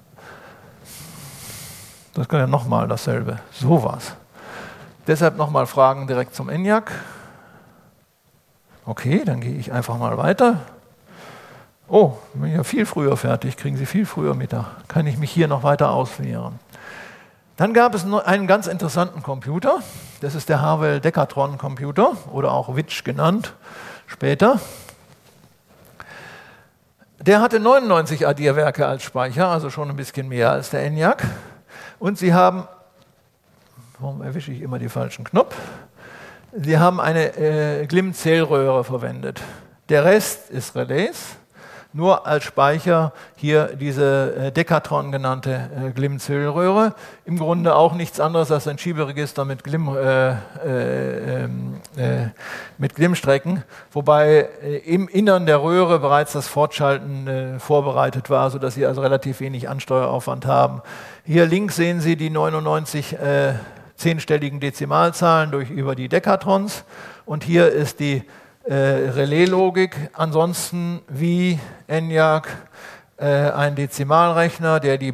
Das kann ja nochmal dasselbe. Sowas. Deshalb nochmal Fragen direkt zum ENIAC. Okay, dann gehe ich einfach mal weiter. Oh, bin ja viel früher fertig, kriegen Sie viel früher Mittag. Kann ich mich hier noch weiter auswehren. Dann gab es noch einen ganz interessanten Computer. Das ist der Harwell Decatron Computer oder auch Witch genannt, später. Der hatte 99 Addierwerke als Speicher, also schon ein bisschen mehr als der ENIAC. Und Sie haben, warum erwische ich immer die falschen Knopf? Sie haben eine Glimm-Zählröhre verwendet. Der Rest ist Relais, nur als Speicher hier diese Decatron genannte Glimm-Zählröhre. Im Grunde auch nichts anderes als ein Schieberegister mit Glimmstrecken, wobei im Innern der Röhre bereits das Fortschalten vorbereitet war, sodass Sie also relativ wenig Ansteueraufwand haben. Hier links sehen Sie die 99 10-stelligen Dezimalzahlen über die Decatrons und hier ist die Relaislogik. Ansonsten wie ENIAC ein Dezimalrechner, der die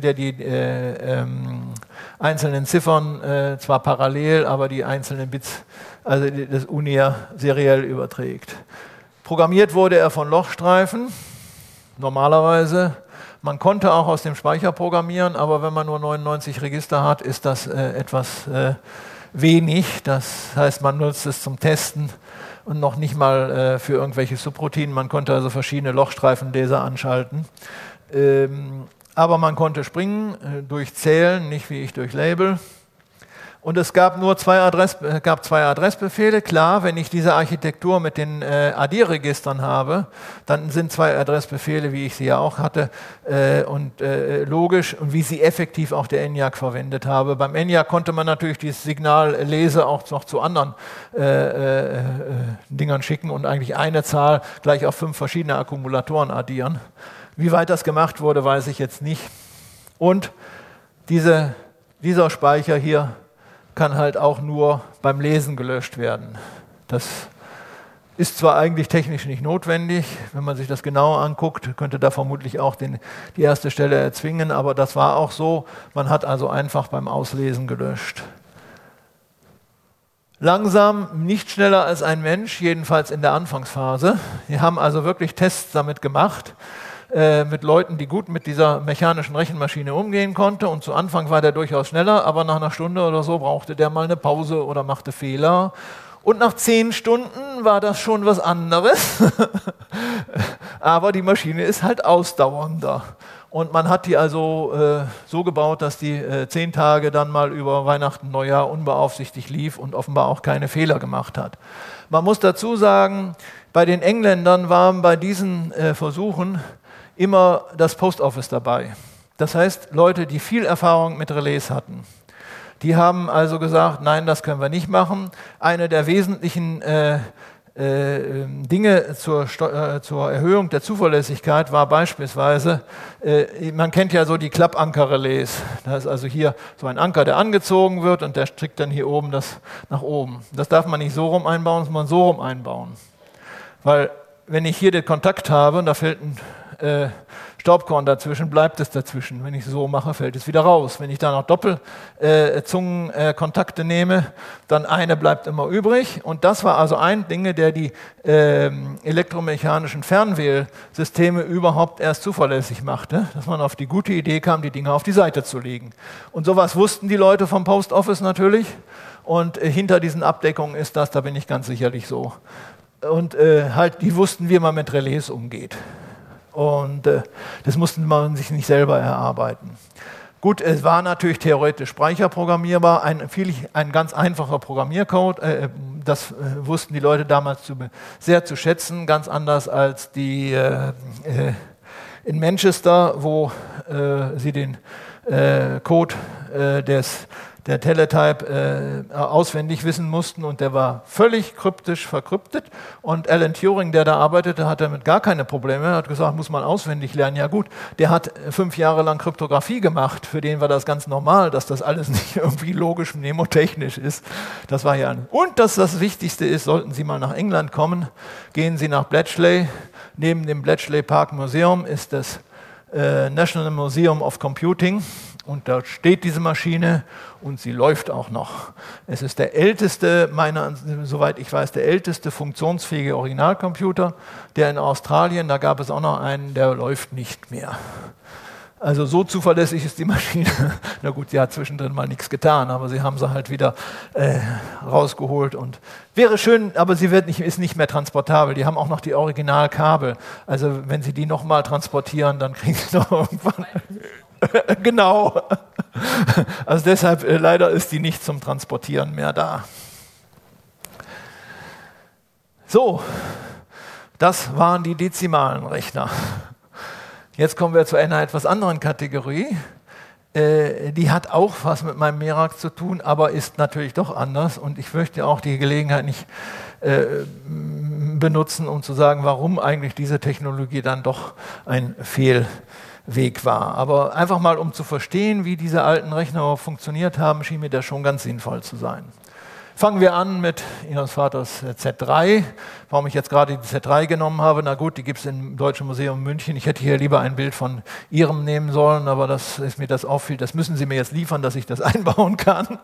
einzelnen Ziffern zwar parallel, aber die einzelnen Bits, also das Unär seriell überträgt. Programmiert wurde er von Lochstreifen, normalerweise. Man konnte auch aus dem Speicher programmieren, aber wenn man nur 99 Register hat, ist das etwas wenig. Das heißt, man nutzt es zum Testen und noch nicht mal für irgendwelche Subroutinen. Man konnte also verschiedene Lochstreifenleser anschalten. Aber man konnte springen durch Zählen, nicht wie ich durch Label. Und es gab nur zwei Adressbefehle. Klar, wenn ich diese Architektur mit den Addierregistern habe, dann sind 2 Adressbefehle, wie ich sie ja auch hatte, logisch und wie sie effektiv auch der ENIAC verwendet habe. Beim ENIAC konnte man natürlich dieses Signal lese auch noch zu anderen Dingern schicken und eigentlich eine Zahl gleich auf 5 verschiedene Akkumulatoren addieren. Wie weit das gemacht wurde, weiß ich jetzt nicht. Und dieser Speicher hier kann halt auch nur beim Lesen gelöscht werden. Das ist zwar eigentlich technisch nicht notwendig, wenn man sich das genauer anguckt, könnte da vermutlich auch die erste Stelle erzwingen, aber das war auch so. Man hat also einfach beim Auslesen gelöscht. Langsam, nicht schneller als ein Mensch, jedenfalls in der Anfangsphase. Wir haben also wirklich Tests damit gemacht, mit Leuten, die gut mit dieser mechanischen Rechenmaschine umgehen konnten. Und zu Anfang war der durchaus schneller, aber nach einer Stunde oder so brauchte der mal eine Pause oder machte Fehler. Und nach 10 Stunden war das schon was anderes. Aber die Maschine ist halt ausdauernder. Und man hat die also so gebaut, dass die 10 Tage dann mal über Weihnachten, Neujahr unbeaufsichtigt lief und offenbar auch keine Fehler gemacht hat. Man muss dazu sagen, bei den Engländern waren bei diesen Versuchen immer das Post Office dabei. Das heißt, Leute, die viel Erfahrung mit Relais hatten. Die haben also gesagt, nein, das können wir nicht machen. Eine der wesentlichen Dinge zur Erhöhung der Zuverlässigkeit war beispielsweise, man kennt ja so die Klappankerrelais. Da ist also hier so ein Anker, der angezogen wird und der strickt dann hier oben das nach oben. Das darf man nicht so rum einbauen, das muss man so rum einbauen. Weil wenn ich hier den Kontakt habe und da fällt ein Staubkorn dazwischen, bleibt es dazwischen. Wenn ich es so mache, fällt es wieder raus. Wenn ich da noch Doppelzungenkontakte nehme, dann eine bleibt immer übrig. Und das war also ein Ding, der die elektromechanischen Fernwählsysteme überhaupt erst zuverlässig machte, dass man auf die gute Idee kam, die Dinger auf die Seite zu legen. Und sowas wussten die Leute vom Post Office natürlich. Und hinter diesen Abdeckungen ist das, da bin ich ganz sicherlich so. Und halt, die wussten, wie man mit Relais umgeht. Und das musste man sich nicht selber erarbeiten. Gut, es war natürlich theoretisch speicherprogrammierbar, ein ganz einfacher Programmiercode. Das wussten die Leute damals sehr zu schätzen, ganz anders als die in Manchester, wo sie den Code der Teletype auswendig wissen mussten und der war völlig kryptisch verkryptet und Alan Turing, der da arbeitete, hat damit gar keine Probleme, er hat gesagt, muss man auswendig lernen, ja gut, der hat 5 Jahre lang Kryptographie gemacht, für den war das ganz normal, dass das alles nicht irgendwie logisch mnemotechnisch ist, das war ja und das Wichtigste ist, sollten Sie mal nach England kommen, gehen Sie nach Bletchley, neben dem Bletchley Park Museum ist das National Museum of Computing. Und da steht diese Maschine und sie läuft auch noch. Es ist der älteste, soweit ich weiß, der älteste funktionsfähige Originalcomputer, der in Australien, da gab es auch noch einen, der läuft nicht mehr. Also so zuverlässig ist die Maschine. Na gut, sie hat zwischendrin mal nichts getan, aber sie haben sie halt wieder rausgeholt und wäre schön, aber sie ist nicht mehr transportabel. Die haben auch noch die Originalkabel. Also wenn sie die nochmal transportieren, dann kriegen sie doch irgendwann... Genau. Also deshalb leider ist die nicht zum Transportieren mehr da. So, das waren die dezimalen Rechner. Jetzt kommen wir zu einer etwas anderen Kategorie. Die hat auch was mit meinem Merak zu tun, aber ist natürlich doch anders. Und ich möchte auch die Gelegenheit nicht benutzen, um zu sagen, warum eigentlich diese Technologie dann doch ein Fehlweg war. Aber einfach mal, um zu verstehen, wie diese alten Rechner funktioniert haben, schien mir das schon ganz sinnvoll zu sein. Fangen wir an mit Ihres Vaters Z3. Warum ich jetzt gerade die Z3 genommen habe, na gut, die gibt es im Deutschen Museum München. Ich hätte hier lieber ein Bild von Ihrem nehmen sollen, aber das ist mir das auffiel, das müssen Sie mir jetzt liefern, dass ich das einbauen kann.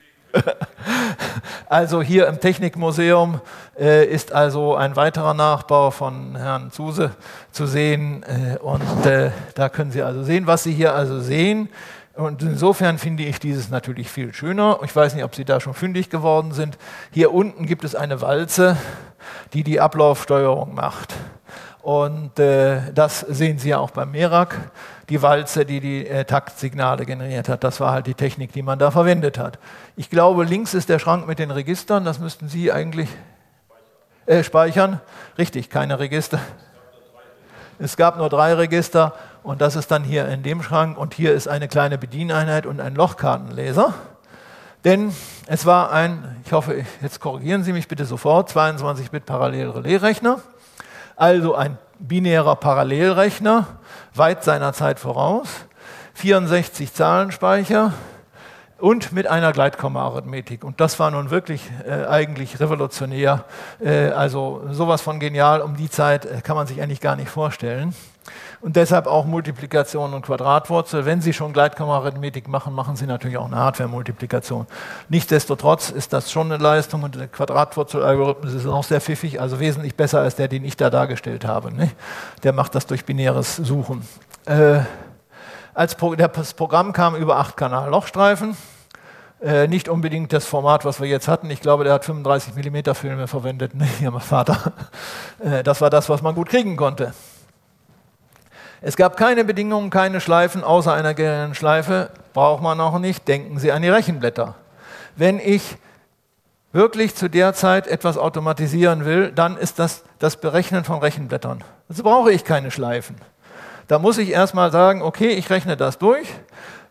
Also hier im Technikmuseum ist also ein weiterer Nachbau von Herrn Zuse zu sehen und da können Sie also sehen, was Sie hier also sehen. Und insofern finde ich dieses natürlich viel schöner. Ich weiß nicht, ob Sie da schon fündig geworden sind. Hier unten gibt es eine Walze, die die Ablaufsteuerung macht. Und das sehen Sie ja auch beim Merak. Die Walze, die die Taktsignale generiert hat, das war halt die Technik, die man da verwendet hat. Ich glaube, links ist der Schrank mit den Registern. Das müssten Sie eigentlich speichern. Richtig, keine Register. Es gab nur 3 Register und das ist dann hier in dem Schrank und hier ist eine kleine Bedieneinheit und ein Lochkartenleser. Denn es war ich hoffe, jetzt korrigieren Sie mich bitte sofort, 22-Bit Parallel-Relais-Rechner, also ein binärer Parallelrechner, weit seiner Zeit voraus, 64 Zahlenspeicher und mit einer Gleitkomma-Arithmetik. Und das war nun wirklich eigentlich revolutionär. Also sowas von genial, um die Zeit kann man sich eigentlich gar nicht vorstellen. Und deshalb auch Multiplikation und Quadratwurzel. Wenn Sie schon Gleitkomma-Arithmetik machen, machen Sie natürlich auch eine Hardware-Multiplikation. Nichtsdestotrotz ist das schon eine Leistung und der Quadratwurzel-Algorithmus ist auch sehr pfiffig, also wesentlich besser als der, den ich da dargestellt habe. Ne? Der macht das durch binäres Suchen. Das Programm kam über 8-Kanal-Lochstreifen. Nicht unbedingt das Format, was wir jetzt hatten. Ich glaube, der hat 35 mm Filme verwendet. Ne? Hier, mein Vater. Das war das, was man gut kriegen konnte. Es gab keine Bedingungen, keine Schleifen, außer einer geringen Schleife. Braucht man auch nicht. Denken Sie an die Rechenblätter. Wenn ich wirklich zu der Zeit etwas automatisieren will, dann ist das Berechnen von Rechenblättern. Also brauche ich keine Schleifen. Da muss ich erstmal sagen, okay, ich rechne das durch.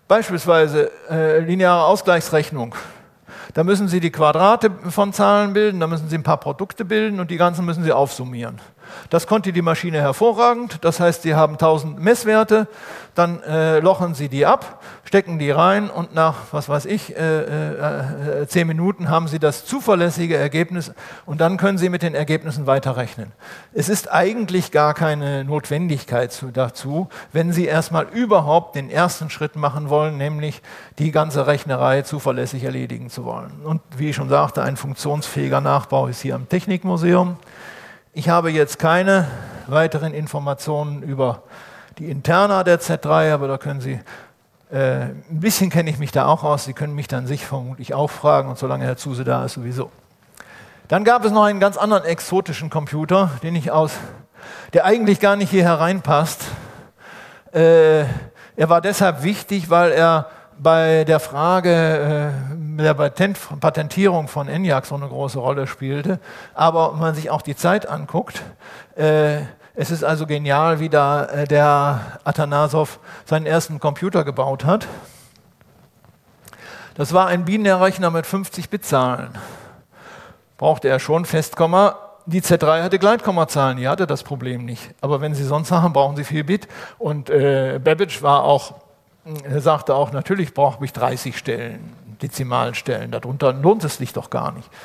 Beispielsweise lineare Ausgleichsrechnung. Da müssen Sie die Quadrate von Zahlen bilden, da müssen Sie ein paar Produkte bilden und die ganzen müssen Sie aufsummieren. Das konnte die Maschine hervorragend, das heißt, Sie haben 1000 Messwerte, dann lochen Sie die ab, stecken die rein und nach, was weiß ich, 10 Minuten haben Sie das zuverlässige Ergebnis und dann können Sie mit den Ergebnissen weiterrechnen. Es ist eigentlich gar keine Notwendigkeit dazu, wenn Sie erstmal überhaupt den ersten Schritt machen wollen, nämlich die ganze Rechnerei zuverlässig erledigen zu wollen. Und wie ich schon sagte, ein funktionsfähiger Nachbau ist hier am Technikmuseum. Ich habe jetzt keine weiteren Informationen über die Interna der Z3, aber da können Sie, ein bisschen kenne ich mich da auch aus, Sie können mich dann sich vermutlich auch fragen und solange Herr Zuse da ist, sowieso. Dann gab es noch einen ganz anderen exotischen Computer, der eigentlich gar nicht hier hereinpasst. Er war deshalb wichtig, weil er bei der Frage der Patentierung von ENIAC so eine große Rolle spielte. Aber wenn man sich auch die Zeit anguckt, es ist also genial, wie da der Atanasoff seinen ersten Computer gebaut hat. Das war ein Binärrechner mit 50-Bit-Zahlen. Brauchte er schon Festkomma. Die Z3 hatte Gleitkommazahlen, die hatte das Problem nicht. Aber wenn Sie sonst haben, brauchen Sie viel Bit. Und Babbage sagte auch, natürlich brauche ich 30 Stellen, Dezimalstellen, darunter lohnt es sich doch gar nicht.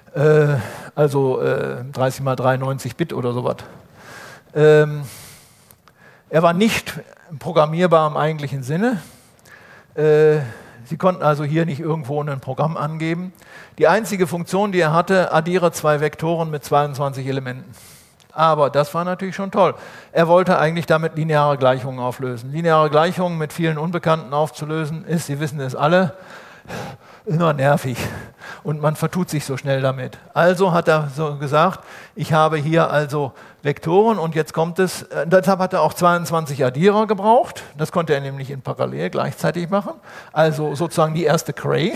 30 mal 93 Bit oder sowas. Er war nicht programmierbar im eigentlichen Sinne. Sie konnten also hier nicht irgendwo ein Programm angeben. Die einzige Funktion, die er hatte, addiere 2 Vektoren mit 22 Elementen. Aber das war natürlich schon toll. Er wollte eigentlich damit lineare Gleichungen auflösen. Lineare Gleichungen mit vielen Unbekannten aufzulösen ist, Sie wissen es alle, immer nervig. Und man vertut sich so schnell damit. Also hat er so gesagt, ich habe hier also Vektoren und jetzt kommt es, deshalb hat er auch 22 Addierer gebraucht. Das konnte er nämlich in Parallel gleichzeitig machen. Also sozusagen die erste Cray.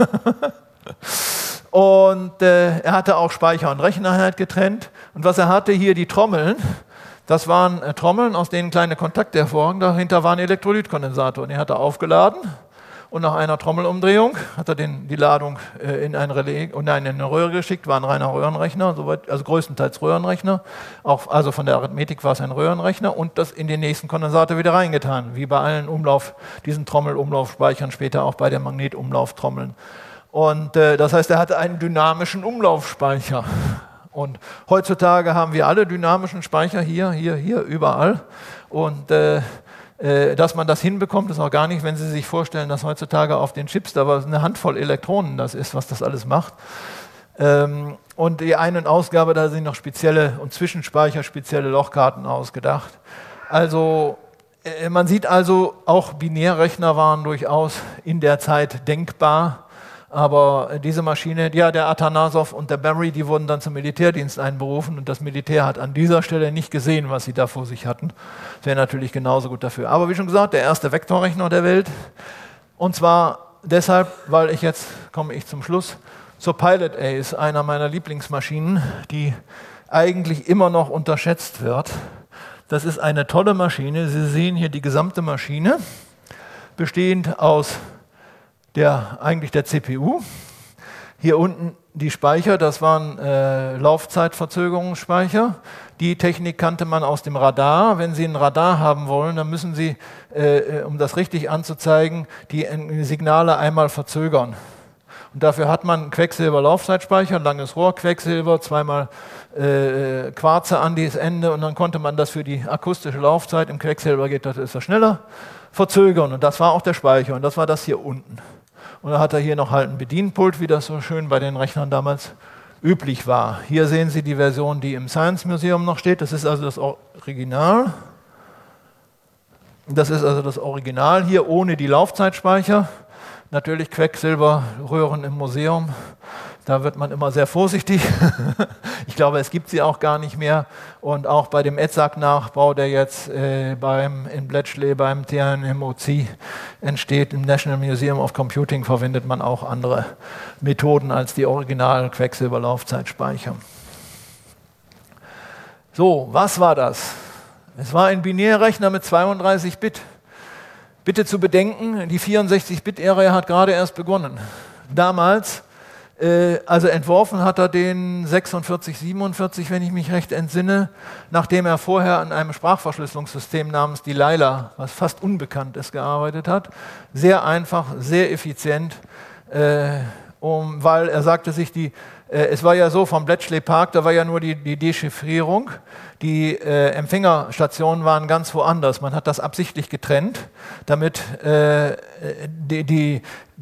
Und er hatte auch Speicher und Recheneinheit getrennt. Und was er hatte hier, die Trommeln, das waren Trommeln, aus denen kleine Kontakte hervorragen. Dahinter war ein Elektrolytkondensator. Den hat er aufgeladen und nach einer Trommelumdrehung hat er die Ladung in ein Relais und in eine Röhre geschickt. War ein reiner Röhrenrechner, also größtenteils Röhrenrechner. Also von der Arithmetik war es ein Röhrenrechner und das in den nächsten Kondensator wieder reingetan. Wie bei allen diesen Trommelumlaufspeichern, später auch bei den Magnetumlauftrommeln. Und das heißt, er hatte einen dynamischen Umlaufspeicher. Und heutzutage haben wir alle dynamischen Speicher hier, überall. Und dass man das hinbekommt, ist auch gar nicht, wenn Sie sich vorstellen, dass heutzutage auf den Chips da eine Handvoll Elektronen das ist, was das alles macht. Und die einen Ausgabe, da sind noch spezielle und Zwischenspeicher, spezielle Lochkarten ausgedacht. Also man sieht also, auch Binärrechner waren durchaus in der Zeit denkbar. Aber diese Maschine, ja, der Atanasoff und der Barry, die wurden dann zum Militärdienst einberufen und das Militär hat an dieser Stelle nicht gesehen, was sie da vor sich hatten. Das wäre natürlich genauso gut dafür. Aber wie schon gesagt, der erste Vektorrechner der Welt. Und zwar deshalb, weil jetzt komme ich zum Schluss, zur Pilot Ace, einer meiner Lieblingsmaschinen, die eigentlich immer noch unterschätzt wird. Das ist eine tolle Maschine. Sie sehen hier die gesamte Maschine, bestehend aus eigentlich der CPU. Hier unten die Speicher, das waren Laufzeitverzögerungsspeicher. Die Technik kannte man aus dem Radar. Wenn Sie ein Radar haben wollen, dann müssen Sie, um das richtig anzuzeigen, die Signale einmal verzögern. Und dafür hat man einen Quecksilber-Laufzeitspeicher, ein langes Rohr, Quecksilber, zweimal Quarze an das Ende und dann konnte man das für die akustische Laufzeit, im Quecksilber geht das etwas schneller, verzögern. Und das war auch der Speicher und das war das hier unten. Und dann hat er hier noch halt ein Bedienpult, wie das so schön bei den Rechnern damals üblich war. Hier sehen Sie die Version, die im Science Museum noch steht. Das ist also das Original. Das ist also das Original hier ohne die Laufzeitspeicher. Natürlich Quecksilberröhren im Museum. Da wird man immer sehr vorsichtig. Ich glaube, es gibt sie auch gar nicht mehr. Und auch bei dem EDSAC-Nachbau, der jetzt in Bletchley beim TNMOC entsteht, im National Museum of Computing, verwendet man auch andere Methoden als die originalen Quecksilber-Laufzeitspeicher. So, was war das? Es war ein Binärrechner mit 32 Bit. Bitte zu bedenken, die 64-Bit-Ära hat gerade erst begonnen. Damals, also entworfen hat er den 4647, wenn ich mich recht entsinne, nachdem er vorher an einem Sprachverschlüsselungssystem namens Delilah, was fast unbekannt ist, gearbeitet hat. Sehr einfach, sehr effizient, weil er sagte sich, es war ja so, vom Bletchley Park, da war ja nur die Dechiffrierung. Die Empfängerstationen waren ganz woanders. Man hat das absichtlich getrennt, damit die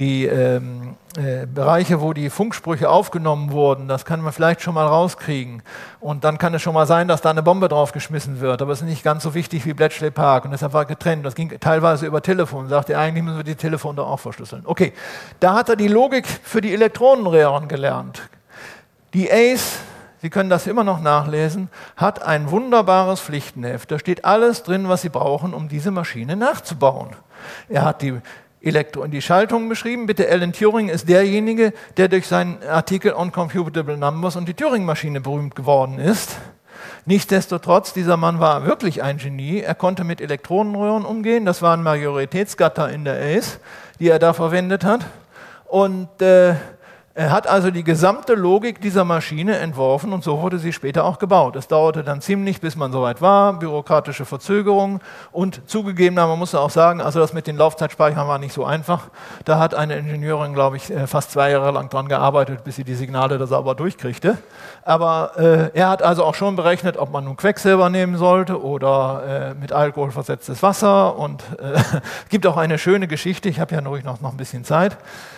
Bereiche, wo die Funksprüche aufgenommen wurden, das kann man vielleicht schon mal rauskriegen. Und dann kann es schon mal sein, dass da eine Bombe draufgeschmissen wird. Aber es ist nicht ganz so wichtig wie Bletchley Park. Und deshalb war getrennt. Das ging teilweise über Telefon. Sagte er, eigentlich müssen wir die Telefone doch auch verschlüsseln. Okay, da hat er die Logik für die Elektronenröhren gelernt. Die ACE, Sie können das immer noch nachlesen, hat ein wunderbares Pflichtenheft. Da steht alles drin, was Sie brauchen, um diese Maschine nachzubauen. Er hat die Schaltungen beschrieben. Bitte, Alan Turing ist derjenige, der durch seinen Artikel On Computable Numbers und die Turing-Maschine berühmt geworden ist. Nichtsdestotrotz, dieser Mann war wirklich ein Genie. Er konnte mit Elektronenröhren umgehen. Das waren Majoritätsgatter in der ACE, die er da verwendet hat. Und er hat also die gesamte Logik dieser Maschine entworfen und so wurde sie später auch gebaut. Es dauerte dann ziemlich, bis man soweit war, bürokratische Verzögerungen und zugegeben, man muss auch sagen, also das mit den Laufzeitspeichern war nicht so einfach. Da hat eine Ingenieurin, glaube ich, fast 2 Jahre lang dran gearbeitet, bis sie die Signale da sauber durchkriegte. Aber er hat also auch schon berechnet, ob man nun Quecksilber nehmen sollte oder mit Alkohol versetztes Wasser. Und es gibt auch eine schöne Geschichte, ich habe ja ruhig noch ein bisschen Zeit.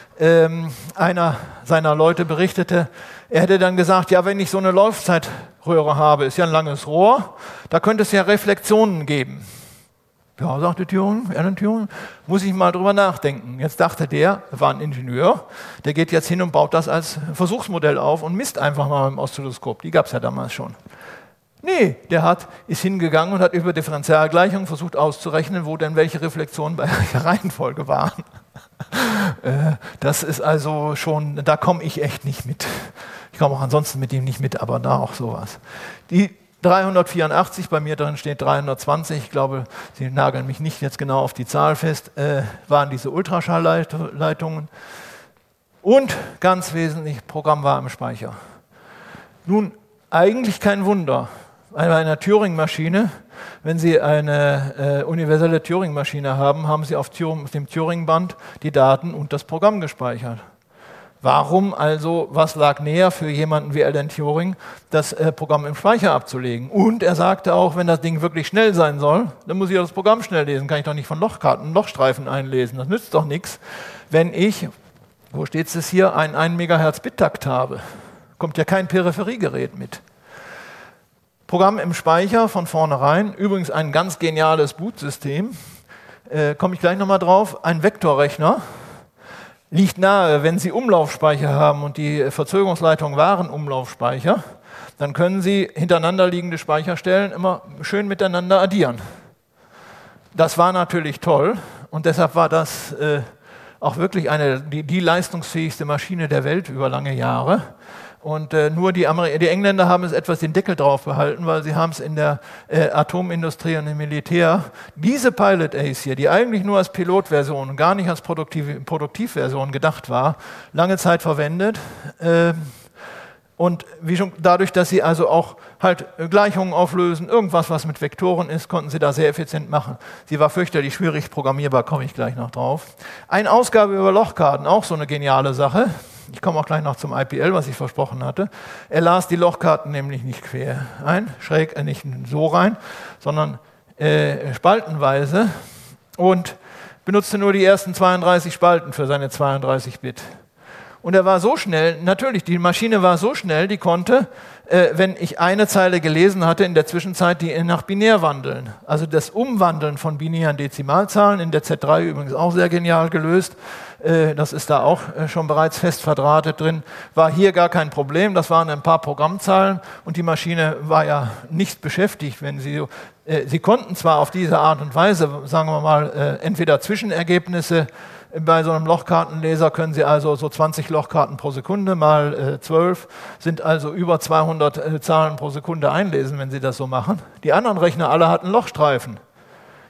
Einer seiner Leute berichtete, er hätte dann gesagt, ja, wenn ich so eine Laufzeitröhre habe, ist ja ein langes Rohr, da könnte es ja Reflexionen geben. Ja, sagte Alan Turing, muss ich mal drüber nachdenken. Jetzt dachte der war ein Ingenieur, der geht jetzt hin und baut das als Versuchsmodell auf und misst einfach mal mit dem Oszilloskop. Die gab es ja damals schon. Nee, ist hingegangen und hat über Differentialgleichungen versucht auszurechnen, wo denn welche Reflexionen bei welcher Reihenfolge waren. Das ist also schon, da komme ich echt nicht mit. Ich komme auch ansonsten mit ihm nicht mit, aber da auch sowas. Die 384, bei mir drin steht 320, ich glaube, Sie nageln mich nicht jetzt genau auf die Zahl fest, waren diese Ultraschallleitungen. Und ganz wesentlich, Programm war im Speicher. Nun, eigentlich kein Wunder. Bei einer Turing-Maschine, wenn Sie eine universelle Turing-Maschine haben, haben Sie auf dem Turing-Band die Daten und das Programm gespeichert. Warum also, was lag näher für jemanden wie Alan Turing, das Programm im Speicher abzulegen? Und er sagte auch, wenn das Ding wirklich schnell sein soll, dann muss ich das Programm schnell lesen. Kann ich doch nicht von Lochstreifen einlesen. Das nützt doch nichts, wenn ich, wo steht es hier, einen 1 MHz Bittakt habe. Kommt ja kein Peripheriegerät mit. Programm im Speicher von vornherein, übrigens ein ganz geniales Bootsystem, komme ich gleich nochmal drauf, ein Vektorrechner, liegt nahe, wenn Sie Umlaufspeicher haben und die Verzögerungsleitungen waren Umlaufspeicher, dann können Sie hintereinander liegende Speicherstellen immer schön miteinander addieren. Das war natürlich toll und deshalb war das auch wirklich die leistungsfähigste Maschine der Welt über lange Jahre. Und nur die Engländer haben es etwas den Deckel drauf behalten, weil sie haben es in der Atomindustrie und im Militär, diese Pilot Ace hier, die eigentlich nur als Pilotversion und gar nicht als Produktivversion gedacht war, lange Zeit verwendet. Und wie schon, dadurch, dass sie also auch halt Gleichungen auflösen, irgendwas, was mit Vektoren ist, konnten sie da sehr effizient machen. Sie war fürchterlich schwierig programmierbar, komme ich gleich noch drauf. Eine Ausgabe über Lochkarten, auch so eine geniale Sache. Ich komme auch gleich noch zum IPL, was ich versprochen hatte. Er las die Lochkarten nämlich nicht quer ein, nicht so rein, sondern spaltenweise und benutzte nur die ersten 32 Spalten für seine 32 Bit. Und er war so schnell, natürlich, die Maschine war so schnell, die konnte, wenn ich eine Zeile gelesen hatte, in der Zwischenzeit die nach binär wandeln. Also das Umwandeln von binären Dezimalzahlen, in der Z3 übrigens auch sehr genial gelöst, das ist da auch schon bereits fest verdrahtet drin, war hier gar kein Problem, das waren ein paar Programmzahlen und die Maschine war ja nicht beschäftigt, wenn sie konnten zwar auf diese Art und Weise, sagen wir mal, entweder Zwischenergebnisse. Bei so einem Lochkartenleser können Sie also so 20 Lochkarten pro Sekunde mal 12, sind also über 200 Zahlen pro Sekunde einlesen, wenn Sie das so machen. Die anderen Rechner alle hatten Lochstreifen.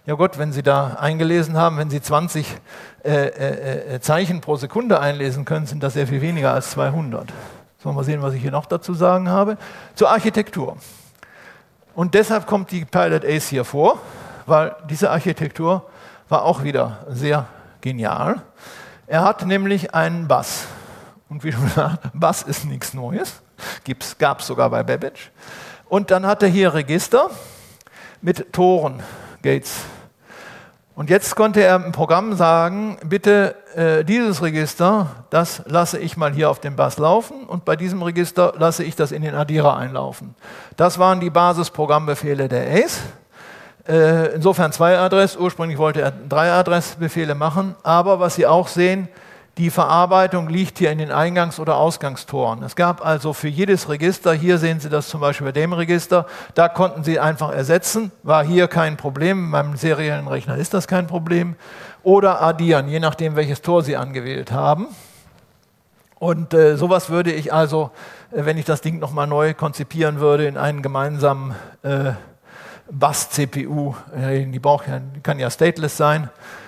Ja Gott, wenn Sie da eingelesen haben, wenn Sie 20 Zeichen pro Sekunde einlesen können, sind das sehr viel weniger als 200. Sollen wir mal sehen, was ich hier noch dazu sagen habe. Zur Architektur. Und deshalb kommt die Pilot Ace hier vor, weil diese Architektur war auch wieder sehr genial. Er hat nämlich einen Bus. Und wie schon gesagt, Bus ist nichts Neues. Gab es sogar bei Babbage. Und dann hat er hier Register mit Toren, Gates. Und jetzt konnte er im Programm sagen, bitte dieses Register, das lasse ich mal hier auf dem Bus laufen und bei diesem Register lasse ich das in den Addierer einlaufen. Das waren die Basisprogrammbefehle der ACE. Insofern 2 Adress, ursprünglich wollte er 3 Adressbefehle machen, aber was Sie auch sehen, die Verarbeitung liegt hier in den Eingangs- oder Ausgangstoren. Es gab also für jedes Register, hier sehen Sie das zum Beispiel bei dem Register, da konnten Sie einfach ersetzen, war hier kein Problem, beim seriellen Rechner ist das kein Problem, oder addieren, je nachdem welches Tor Sie angewählt haben. Und sowas würde ich also, wenn ich das Ding nochmal neu konzipieren würde, in einen gemeinsamen Bus-CPU, die kann ja stateless sein,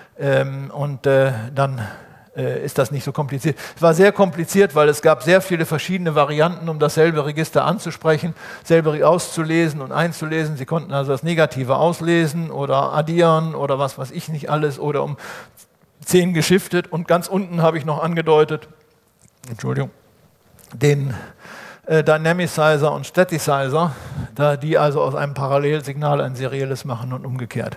dann ist das nicht so kompliziert. Es war sehr kompliziert, weil es gab sehr viele verschiedene Varianten, um dasselbe Register anzusprechen, selber auszulesen und einzulesen. Sie konnten also das Negative auslesen oder addieren oder was weiß ich nicht alles oder um 10 geschiftet. Und ganz unten habe ich noch angedeutet, den Dynamicizer und Staticizer, da die also aus einem Parallelsignal ein serielles machen und umgekehrt.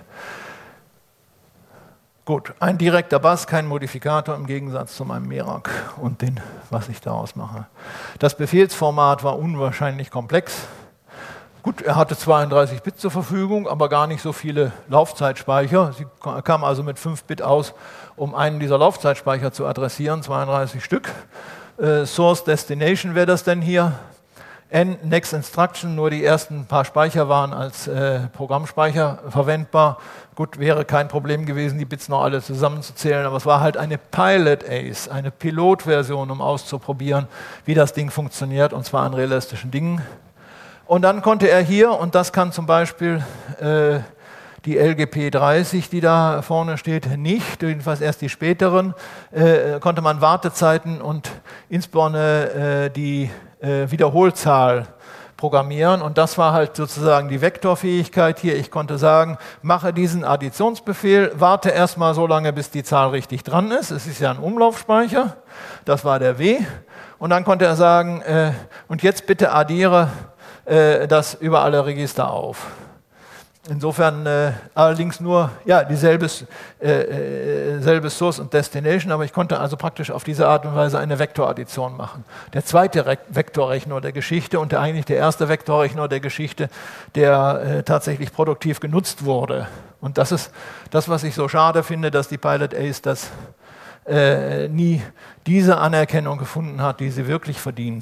Gut, ein direkter Bus, kein Modifikator im Gegensatz zu meinem Merak und dem, was ich daraus mache. Das Befehlsformat war unwahrscheinlich komplex. Gut, er hatte 32 Bit zur Verfügung, aber gar nicht so viele Laufzeitspeicher. Sie kam also mit 5 Bit aus, um einen dieser Laufzeitspeicher zu adressieren, 32 Stück. Source Destination wäre das denn hier. N, Next Instruction, nur die ersten paar Speicher waren als Programmspeicher verwendbar. Gut, wäre kein Problem gewesen, die Bits noch alle zusammenzuzählen, aber es war halt eine Pilot Ace, eine Pilotversion, um auszuprobieren, wie das Ding funktioniert, und zwar an realistischen Dingen. Und dann konnte er hier, und das kann zum Beispiel die LGP 30, die da vorne steht, nicht, jedenfalls erst die späteren, konnte man Wartezeiten und insbesondere die Wiederholzahl programmieren, und das war halt sozusagen die Vektorfähigkeit hier. Ich konnte sagen, mache diesen Additionsbefehl, warte erstmal so lange, bis die Zahl richtig dran ist. Es ist ja ein Umlaufspeicher, das war der W. Und dann konnte er sagen, und jetzt bitte addiere das über alle Register auf. Insofern allerdings nur dieselbe Source und Destination, aber ich konnte also praktisch auf diese Art und Weise eine Vektoraddition machen. Der zweite Vektorrechner der Geschichte und eigentlich der erste Vektorrechner der Geschichte, der tatsächlich produktiv genutzt wurde. Und das ist das, was ich so schade finde, dass die Pilot Ace das nie diese Anerkennung gefunden hat, die sie wirklich verdient.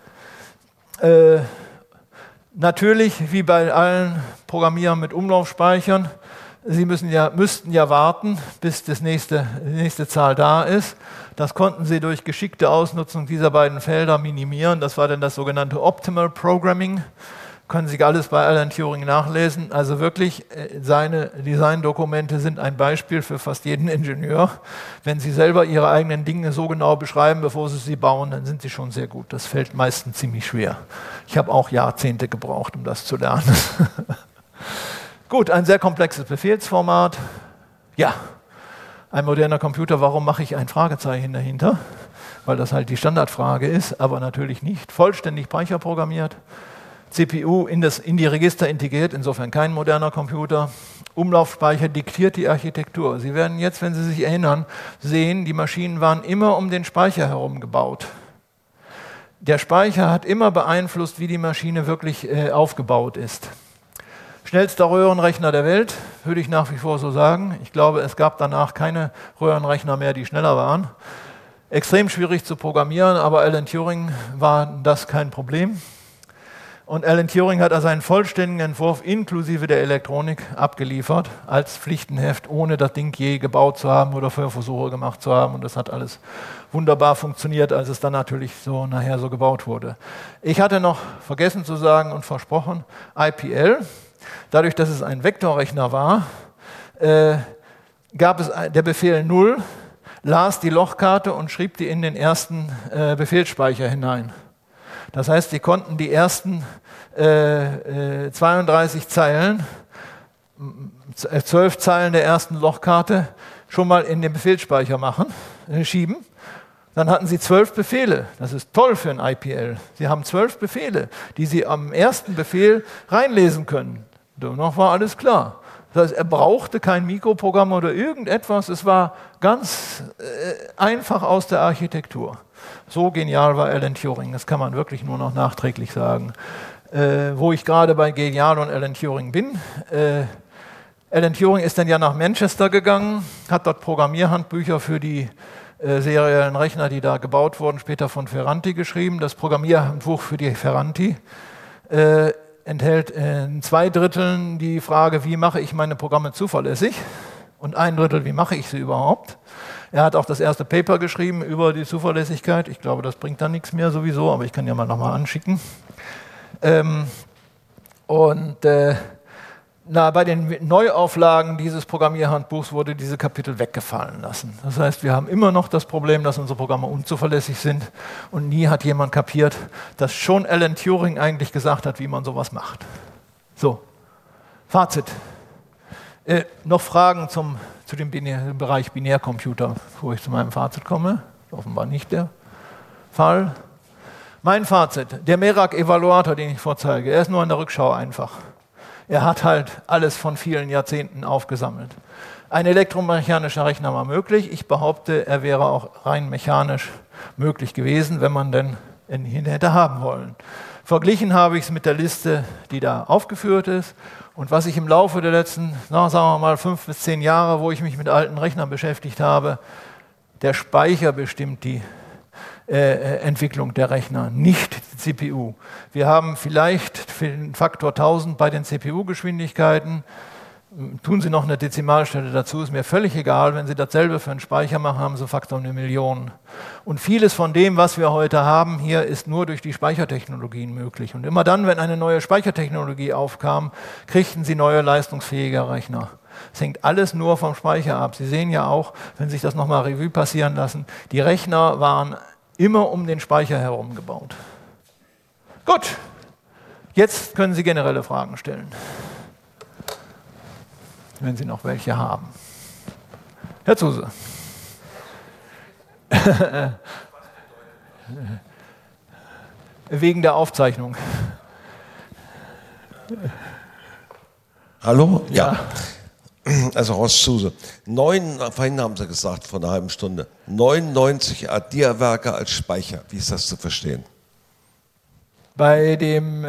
Natürlich, wie bei allen Programmierern mit Umlaufspeichern, Sie müssten ja warten, bis die nächste Zahl da ist. Das konnten Sie durch geschickte Ausnutzung dieser beiden Felder minimieren. Das war dann das sogenannte Optimal Programming. Können Sie alles bei Alan Turing nachlesen. Also wirklich, seine Designdokumente sind ein Beispiel für fast jeden Ingenieur. Wenn Sie selber Ihre eigenen Dinge so genau beschreiben, bevor Sie sie bauen, dann sind Sie schon sehr gut. Das fällt meistens ziemlich schwer. Ich habe auch Jahrzehnte gebraucht, um das zu lernen. Gut, ein sehr komplexes Befehlsformat. Ja, ein moderner Computer, warum mache ich ein Fragezeichen dahinter? Weil das halt die Standardfrage ist, aber natürlich nicht. Vollständig speicherprogrammiert. CPU in die Register integriert, insofern kein moderner Computer. Umlaufspeicher diktiert die Architektur. Sie werden jetzt, wenn Sie sich erinnern, sehen, die Maschinen waren immer um den Speicher herum gebaut. Der Speicher hat immer beeinflusst, wie die Maschine wirklich aufgebaut ist. Schnellster Röhrenrechner der Welt, würde ich nach wie vor so sagen. Ich glaube, es gab danach keine Röhrenrechner mehr, die schneller waren. Extrem schwierig zu programmieren, aber Alan Turing war das kein Problem. Und Alan Turing hat also einen vollständigen Entwurf inklusive der Elektronik abgeliefert, als Pflichtenheft, ohne das Ding je gebaut zu haben oder Versuche gemacht zu haben. Und das hat alles wunderbar funktioniert, als es dann natürlich so nachher so gebaut wurde. Ich hatte noch vergessen zu sagen und versprochen, IPL, dadurch, dass es ein Vektorrechner war, gab es der Befehl 0, las die Lochkarte und schrieb die in den ersten Befehlsspeicher hinein. Das heißt, die konnten die ersten 32 Zeilen, 12 Zeilen der ersten Lochkarte schon mal in den Befehlsspeicher schieben. Dann hatten Sie 12 Befehle. Das ist toll für ein IPL. Sie haben 12 Befehle, die Sie am ersten Befehl reinlesen können. Danach war alles klar. Das heißt, er brauchte kein Mikroprogramm oder irgendetwas. Es war ganz einfach aus der Architektur. So genial war Alan Turing. Das kann man wirklich nur noch nachträglich sagen. Wo ich gerade bei Genial und Alan Turing bin. Alan Turing ist dann ja nach Manchester gegangen, hat dort Programmierhandbücher für die seriellen Rechner, die da gebaut wurden, später von Ferranti geschrieben. Das Programmierhandbuch für die Ferranti enthält in 2 Dritteln die Frage, wie mache ich meine Programme zuverlässig, und 1 Drittel, wie mache ich sie überhaupt. Er hat auch das erste Paper geschrieben über die Zuverlässigkeit. Ich glaube, das bringt dann nichts mehr sowieso, aber ich kann ja mal nochmal anschicken. Bei den Neuauflagen dieses Programmierhandbuchs wurde diese Kapitel weggefallen lassen. Das heißt, wir haben immer noch das Problem, dass unsere Programme unzuverlässig sind, und nie hat jemand kapiert, dass schon Alan Turing eigentlich gesagt hat, wie man sowas macht. So, Fazit. Noch Fragen zu dem Bereich Binärcomputer, bevor ich zu meinem Fazit komme? Offenbar nicht der Fall. Mein Fazit, der Merak-Evaluator, den ich vorzeige, er ist nur in der Rückschau einfach. Er hat halt alles von vielen Jahrzehnten aufgesammelt. Ein elektromechanischer Rechner war möglich. Ich behaupte, er wäre auch rein mechanisch möglich gewesen, wenn man denn ihn hätte haben wollen. Verglichen habe ich es mit der Liste, die da aufgeführt ist. Und was ich im Laufe der letzten, sagen wir mal, 5 bis 10 Jahre, wo ich mich mit alten Rechnern beschäftigt habe, der Speicher bestimmt die Entwicklung der Rechner, nicht die CPU. Wir haben vielleicht für den Faktor 1000 bei den CPU-Geschwindigkeiten. Tun Sie noch eine Dezimalstelle dazu, ist mir völlig egal. Wenn Sie dasselbe für einen Speicher machen, haben Sie Faktor 1 Million. Und vieles von dem, was wir heute haben, hier ist nur durch die Speichertechnologien möglich. Und immer dann, wenn eine neue Speichertechnologie aufkam, kriegten Sie neue leistungsfähige Rechner. Es hängt alles nur vom Speicher ab. Sie sehen ja auch, wenn Sie sich das nochmal Revue passieren lassen, die Rechner waren immer um den Speicher herum gebaut. Gut, jetzt können Sie generelle Fragen stellen, wenn Sie noch welche haben. Herr Zuse. Wegen der Aufzeichnung. Hallo? Ja. Also Horst Zuse. Vorhin haben Sie gesagt, vor einer halben Stunde, 99 Addierwerke als Speicher. Wie ist das zu verstehen? Bei dem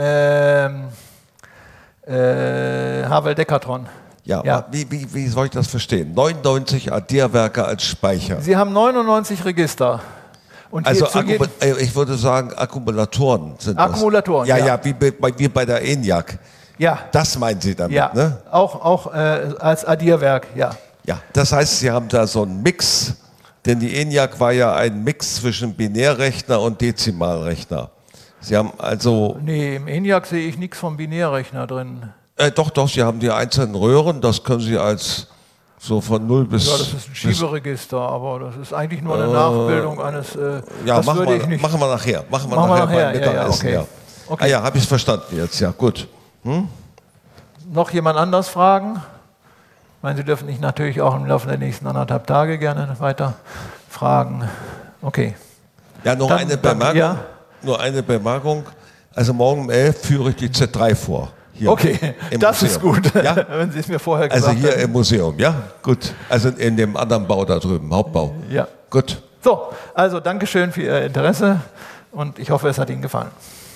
Havel Decathlon. Ja. Wie soll ich das verstehen? 99 Addierwerke als Speicher. Sie haben 99 Register. Und also ich würde sagen, Akkumulatoren sind das. Akkumulatoren, ja. Wie bei der ENIAC. Ja. Das meinen Sie damit, ja. Ne? Auch als Addierwerk, ja. Ja, das heißt, Sie haben da so einen Mix, denn die ENIAC war ja ein Mix zwischen Binärrechner und Dezimalrechner. Sie haben also... Nee, im ENIAC sehe ich nichts vom Binärrechner drin. Doch, Sie haben die einzelnen Röhren, das können Sie als so von 0 bis... Ja, das ist ein Schieberegister, aber das ist eigentlich nur eine Nachbildung eines... ja, machen wir nachher. Machen wir nachher beim Mittagessen. Ja, okay. Ah ja, habe ich es verstanden jetzt, ja, gut. Noch jemand anders fragen? Ich meine, Sie dürfen mich natürlich auch im Laufe der nächsten 1,5 Tage gerne weiter fragen. Okay. Ja, noch eine Bemerkung. Also morgen um 11 führe ich die Z3 vor. Hier okay, das ist gut, ja? Wenn Sie es mir vorher gesagt haben. Also hier im Museum, ja? Gut. Also in dem anderen Bau da drüben, Hauptbau. Ja. Gut. So, also Dankeschön für Ihr Interesse und ich hoffe, es hat Ihnen gefallen.